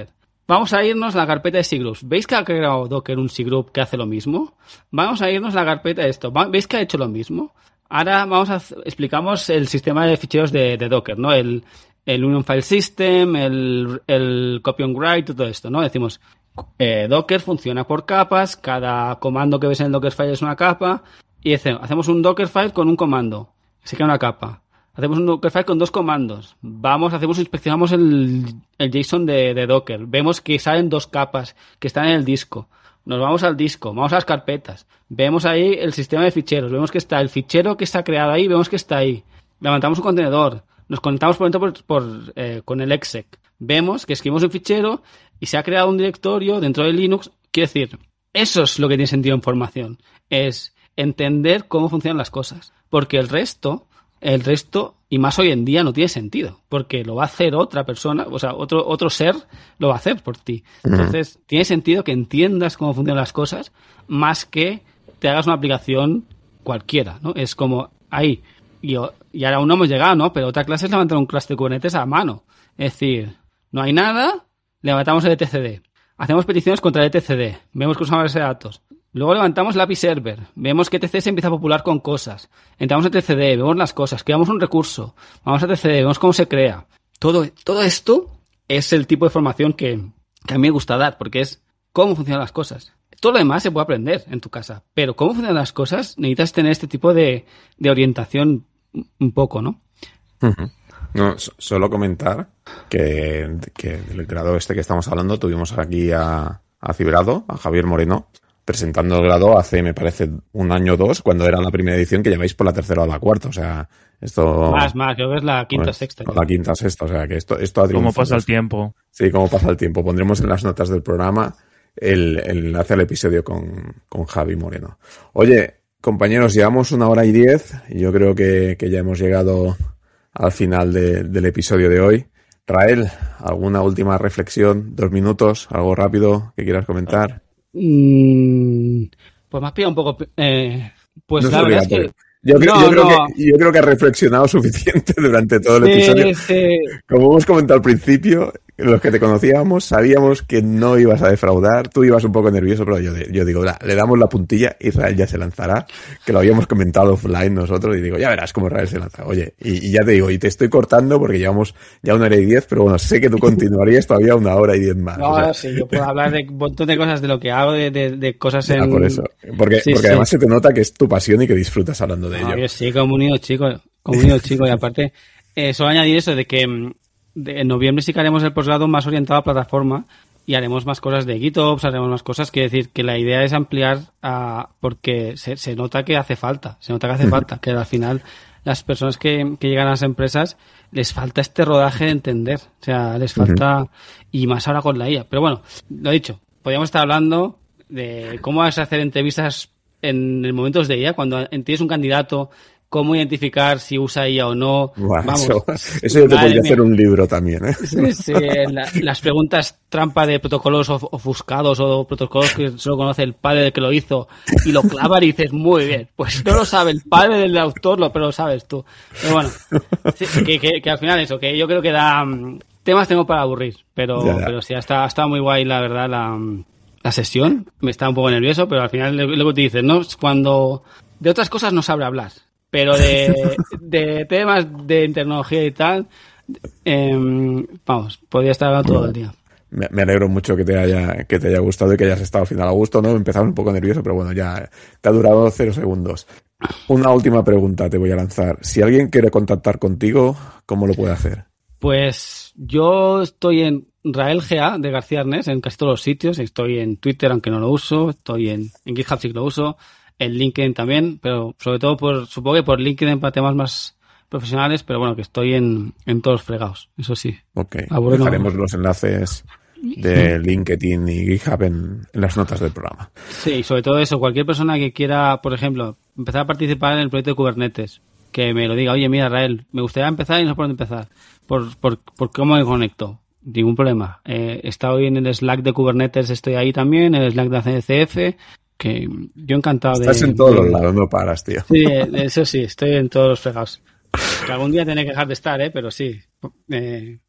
vamos a irnos a la carpeta de cgroups. ¿Veis que ha creado Docker un cgroup que hace lo mismo? Vamos a irnos a la carpeta de esto. ¿Veis que ha hecho lo mismo? Ahora vamos a explicamos el sistema de ficheros de, de Docker, ¿no? El, el Union File System, el, el Copy on Write, todo esto, ¿no? Decimos, eh, Docker funciona por capas, cada comando que ves en el Dockerfile es una capa, y hacemos un Dockerfile con un comando, se queda una capa. Hacemos un Dockerfile con dos comandos. Vamos, hacemos, inspeccionamos el, el JSON de, de Docker. Vemos que salen dos capas que están en el disco. Nos vamos al disco, vamos a las carpetas. Vemos ahí el sistema de ficheros. Vemos que está el fichero que está creado ahí, vemos que está ahí. Levantamos un contenedor. Nos conectamos por dentro por, por, eh, con el exec. Vemos que escribimos un fichero y se ha creado un directorio dentro de Linux. Quiero decir, eso es lo que tiene sentido en formación. Es entender cómo funcionan las cosas. Porque el resto... El resto, y más hoy en día, no tiene sentido, porque lo va a hacer otra persona, o sea, otro otro ser lo va a hacer por ti. Entonces, uh-huh. tiene sentido que entiendas cómo funcionan las cosas, más que te hagas una aplicación cualquiera, ¿no? Es como ahí, y, y ahora aún no hemos llegado, ¿no? Pero otra clase es levantar un cluster de Kubernetes a mano. Es decir, no hay nada, levantamos el etcd. Hacemos peticiones contra el etcd, vemos que usamos base de datos. Luego levantamos el A P I Server, vemos que T C se empieza a popular con cosas. Entramos en T C D, vemos las cosas, creamos un recurso, vamos a T C D, vemos cómo se crea. Todo, todo esto es el tipo de formación que, que a mí me gusta dar, porque es cómo funcionan las cosas. Todo lo demás se puede aprender en tu casa, pero cómo funcionan las cosas necesitas tener este tipo de, de orientación un poco, ¿no? Uh-huh. No, solo comentar que, que el grado este que estamos hablando tuvimos aquí a, a Cibrado, a Javier Moreno, presentando el grado hace, me parece, un año o dos, cuando era la primera edición, que ya vais por la tercera o la cuarta, o sea, esto... Más, más, creo que es la quinta o sexta. La quinta o sexta, o sea, que esto, esto ha triunfado. ¿Cómo pasa el tiempo? Sí, cómo pasa el tiempo. Pondremos en las notas del programa el, el enlace al episodio con, con Javi Moreno. Oye, compañeros, llevamos una hora y diez, y yo creo que, que ya hemos llegado al final de, del episodio de hoy. Rael, ¿alguna última reflexión? Dos minutos, algo rápido que quieras comentar. Mm, pues me has pillado un poco... Eh, pues no la verdad es que... Yo creo, no, yo, creo no. que, yo creo que has reflexionado suficiente durante todo el sí, episodio. Sí. Como hemos comentado al principio, los que te conocíamos sabíamos que no ibas a defraudar. Tú ibas un poco nervioso, pero yo, yo digo, le damos la puntilla, Israel ya se lanzará, que lo habíamos comentado offline nosotros, y digo, ya verás cómo Israel se lanza. Oye, y, y ya te digo, y te estoy cortando porque llevamos ya una hora y diez, pero bueno, sé que tú continuarías todavía una hora y diez más. No, o sea, sí, yo puedo hablar de un montón de cosas, de lo que hago, de, de, de cosas en... Ah, por eso. Porque, sí, porque sí. además se te nota que es tu pasión y que disfrutas hablando de No, ello. yo sí, como un niño chico, como un niño chico, y aparte, eh, solo añadir eso de que de, en noviembre sí que haremos el posgrado más orientado a plataforma y haremos más cosas de GitOps, haremos más cosas, quiere decir que la idea es ampliar a, porque se, se nota que hace falta, se nota que hace falta, que al final las personas que, que llegan a las empresas les falta este rodaje de entender, o sea, les falta, uh-huh. y más ahora con la I A. Pero bueno, lo dicho, podríamos estar hablando de cómo vas a hacer entrevistas en, en momentos de I A, cuando tienes un candidato, cómo identificar si usa I A o no. Buah, Vamos, eso, eso yo te podría hacer un libro también, ¿eh? Sí, sí, la, las preguntas trampa de protocolos of, ofuscados o protocolos que solo conoce el padre del que lo hizo y lo clavan y dices, muy bien, pues no lo sabe el padre del autor, lo, pero lo sabes tú. Pero bueno, sí, que, que, que al final eso, que yo creo que da temas tengo para aburrir, pero, ya, ya. pero sí, ha estado, ha estado muy guay, la verdad, la, la sesión. Me estaba un poco nervioso, pero al final luego te dices, ¿no? Cuando de otras cosas no sabe hablar, pero de, de temas de tecnología y tal, eh, vamos, podría estar hablando todo el día. Me, me alegro mucho que te haya que te haya gustado y que hayas estado al final a gusto, ¿no? Empezamos un poco nervioso, pero bueno, ya te ha durado cero segundos. Una última pregunta te voy a lanzar. Si alguien quiere contactar contigo, ¿cómo lo puede hacer? Pues yo estoy en Rael G A de García Arnés en casi todos los sitios. Estoy en Twitter, aunque no lo uso. Estoy en, en GitHub, sí que lo uso. En LinkedIn también, pero sobre todo por, supongo que por LinkedIn para temas más profesionales, pero bueno, que estoy en, en todos los fregados, eso sí. Ok, Aburre dejaremos no. los enlaces de LinkedIn y GitHub en, en las notas del programa. Sí, sobre todo eso, cualquier persona que quiera, por ejemplo, empezar a participar en el proyecto de Kubernetes, que me lo diga, oye, mira, Rael, me gustaría empezar y no sé por dónde empezar, por, por, por cómo me conecto. Ningún problema. Eh, he estado hoy en el Slack de Kubernetes, estoy ahí también, en el Slack de C C F, que yo encantado Estás de... Estás en todos de, los lados, no paras, tío. Sí, eso sí, estoy en todos los fregados. Que algún día tiene que dejar de estar, ¿eh? Pero sí. Eh,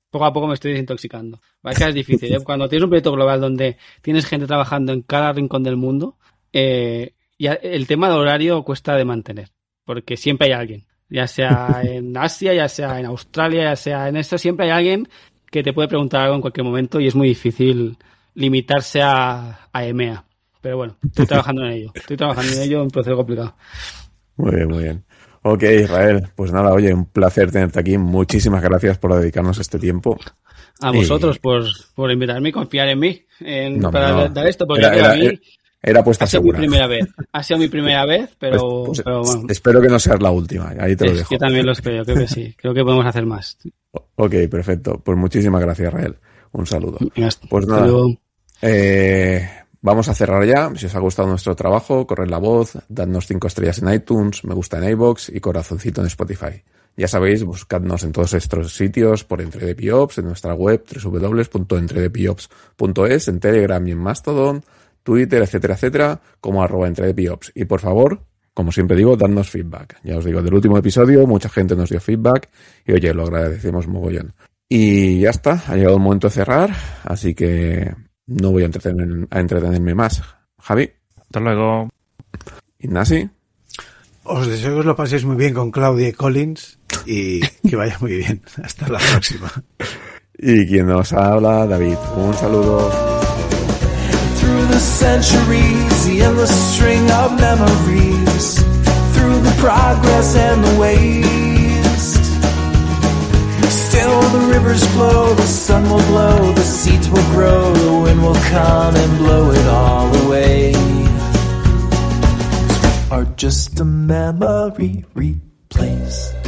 poco a poco me estoy desintoxicando. ¿Vale? Que es difícil, ¿eh? Cuando tienes un proyecto global donde tienes gente trabajando en cada rincón del mundo, eh, ya el tema del horario cuesta de mantener, porque siempre hay alguien, ya sea en Asia, ya sea en Australia, ya sea en esto, siempre hay alguien que te puede preguntar algo en cualquier momento y es muy difícil limitarse a, a E M E A. Pero bueno, estoy trabajando en ello, estoy trabajando en ello, un proceso complicado. Muy bien, muy bien. Ok, Israel, pues nada, oye, un placer tenerte aquí. Muchísimas gracias por dedicarnos este tiempo. A vosotros y... por, por invitarme y confiar en mí en, no, para no. dar esto, porque era, era, a mí era, era puesta ha sido segura. mi primera vez. Ha sido mi primera vez, pero, pues, pues, pero bueno. Espero que no seas la última, ahí te es, lo dejo. Yo también lo espero, creo que sí. Creo que podemos hacer más. Ok, perfecto. Pues muchísimas gracias, Israel. Un saludo. Hasta Pues nada, luego. eh, vamos a cerrar ya. Si os ha gustado nuestro trabajo, corred la voz, dadnos cinco estrellas en iTunes, me gusta en iVoox y corazoncito en Spotify. Ya sabéis, buscadnos en todos estos sitios por EntredePiops, en nuestra web doble u doble u doble u punto entredepiops punto es, en Telegram y en Mastodon, Twitter, etcétera, etcétera, como arroba entredepiops. Y por favor, como siempre digo, dadnos feedback. Ya os digo, del último episodio mucha gente nos dio feedback y oye, lo agradecemos mogollón. Y ya está, ha llegado el momento de cerrar, así que no voy a, entretener, a entretenerme más. Javi. Hasta luego. Ignasi. Os deseo que os lo paséis muy bien con Claudia y Collins y que vaya muy bien. Hasta la próxima. Y quien nos habla, David. Un saludo. Through the centuries, the endless string of memories, through the progress and the waste, still the rivers flow, the sun will glow, the seeds will grow, the wind will come and blow it all away. Are just a memory replaced.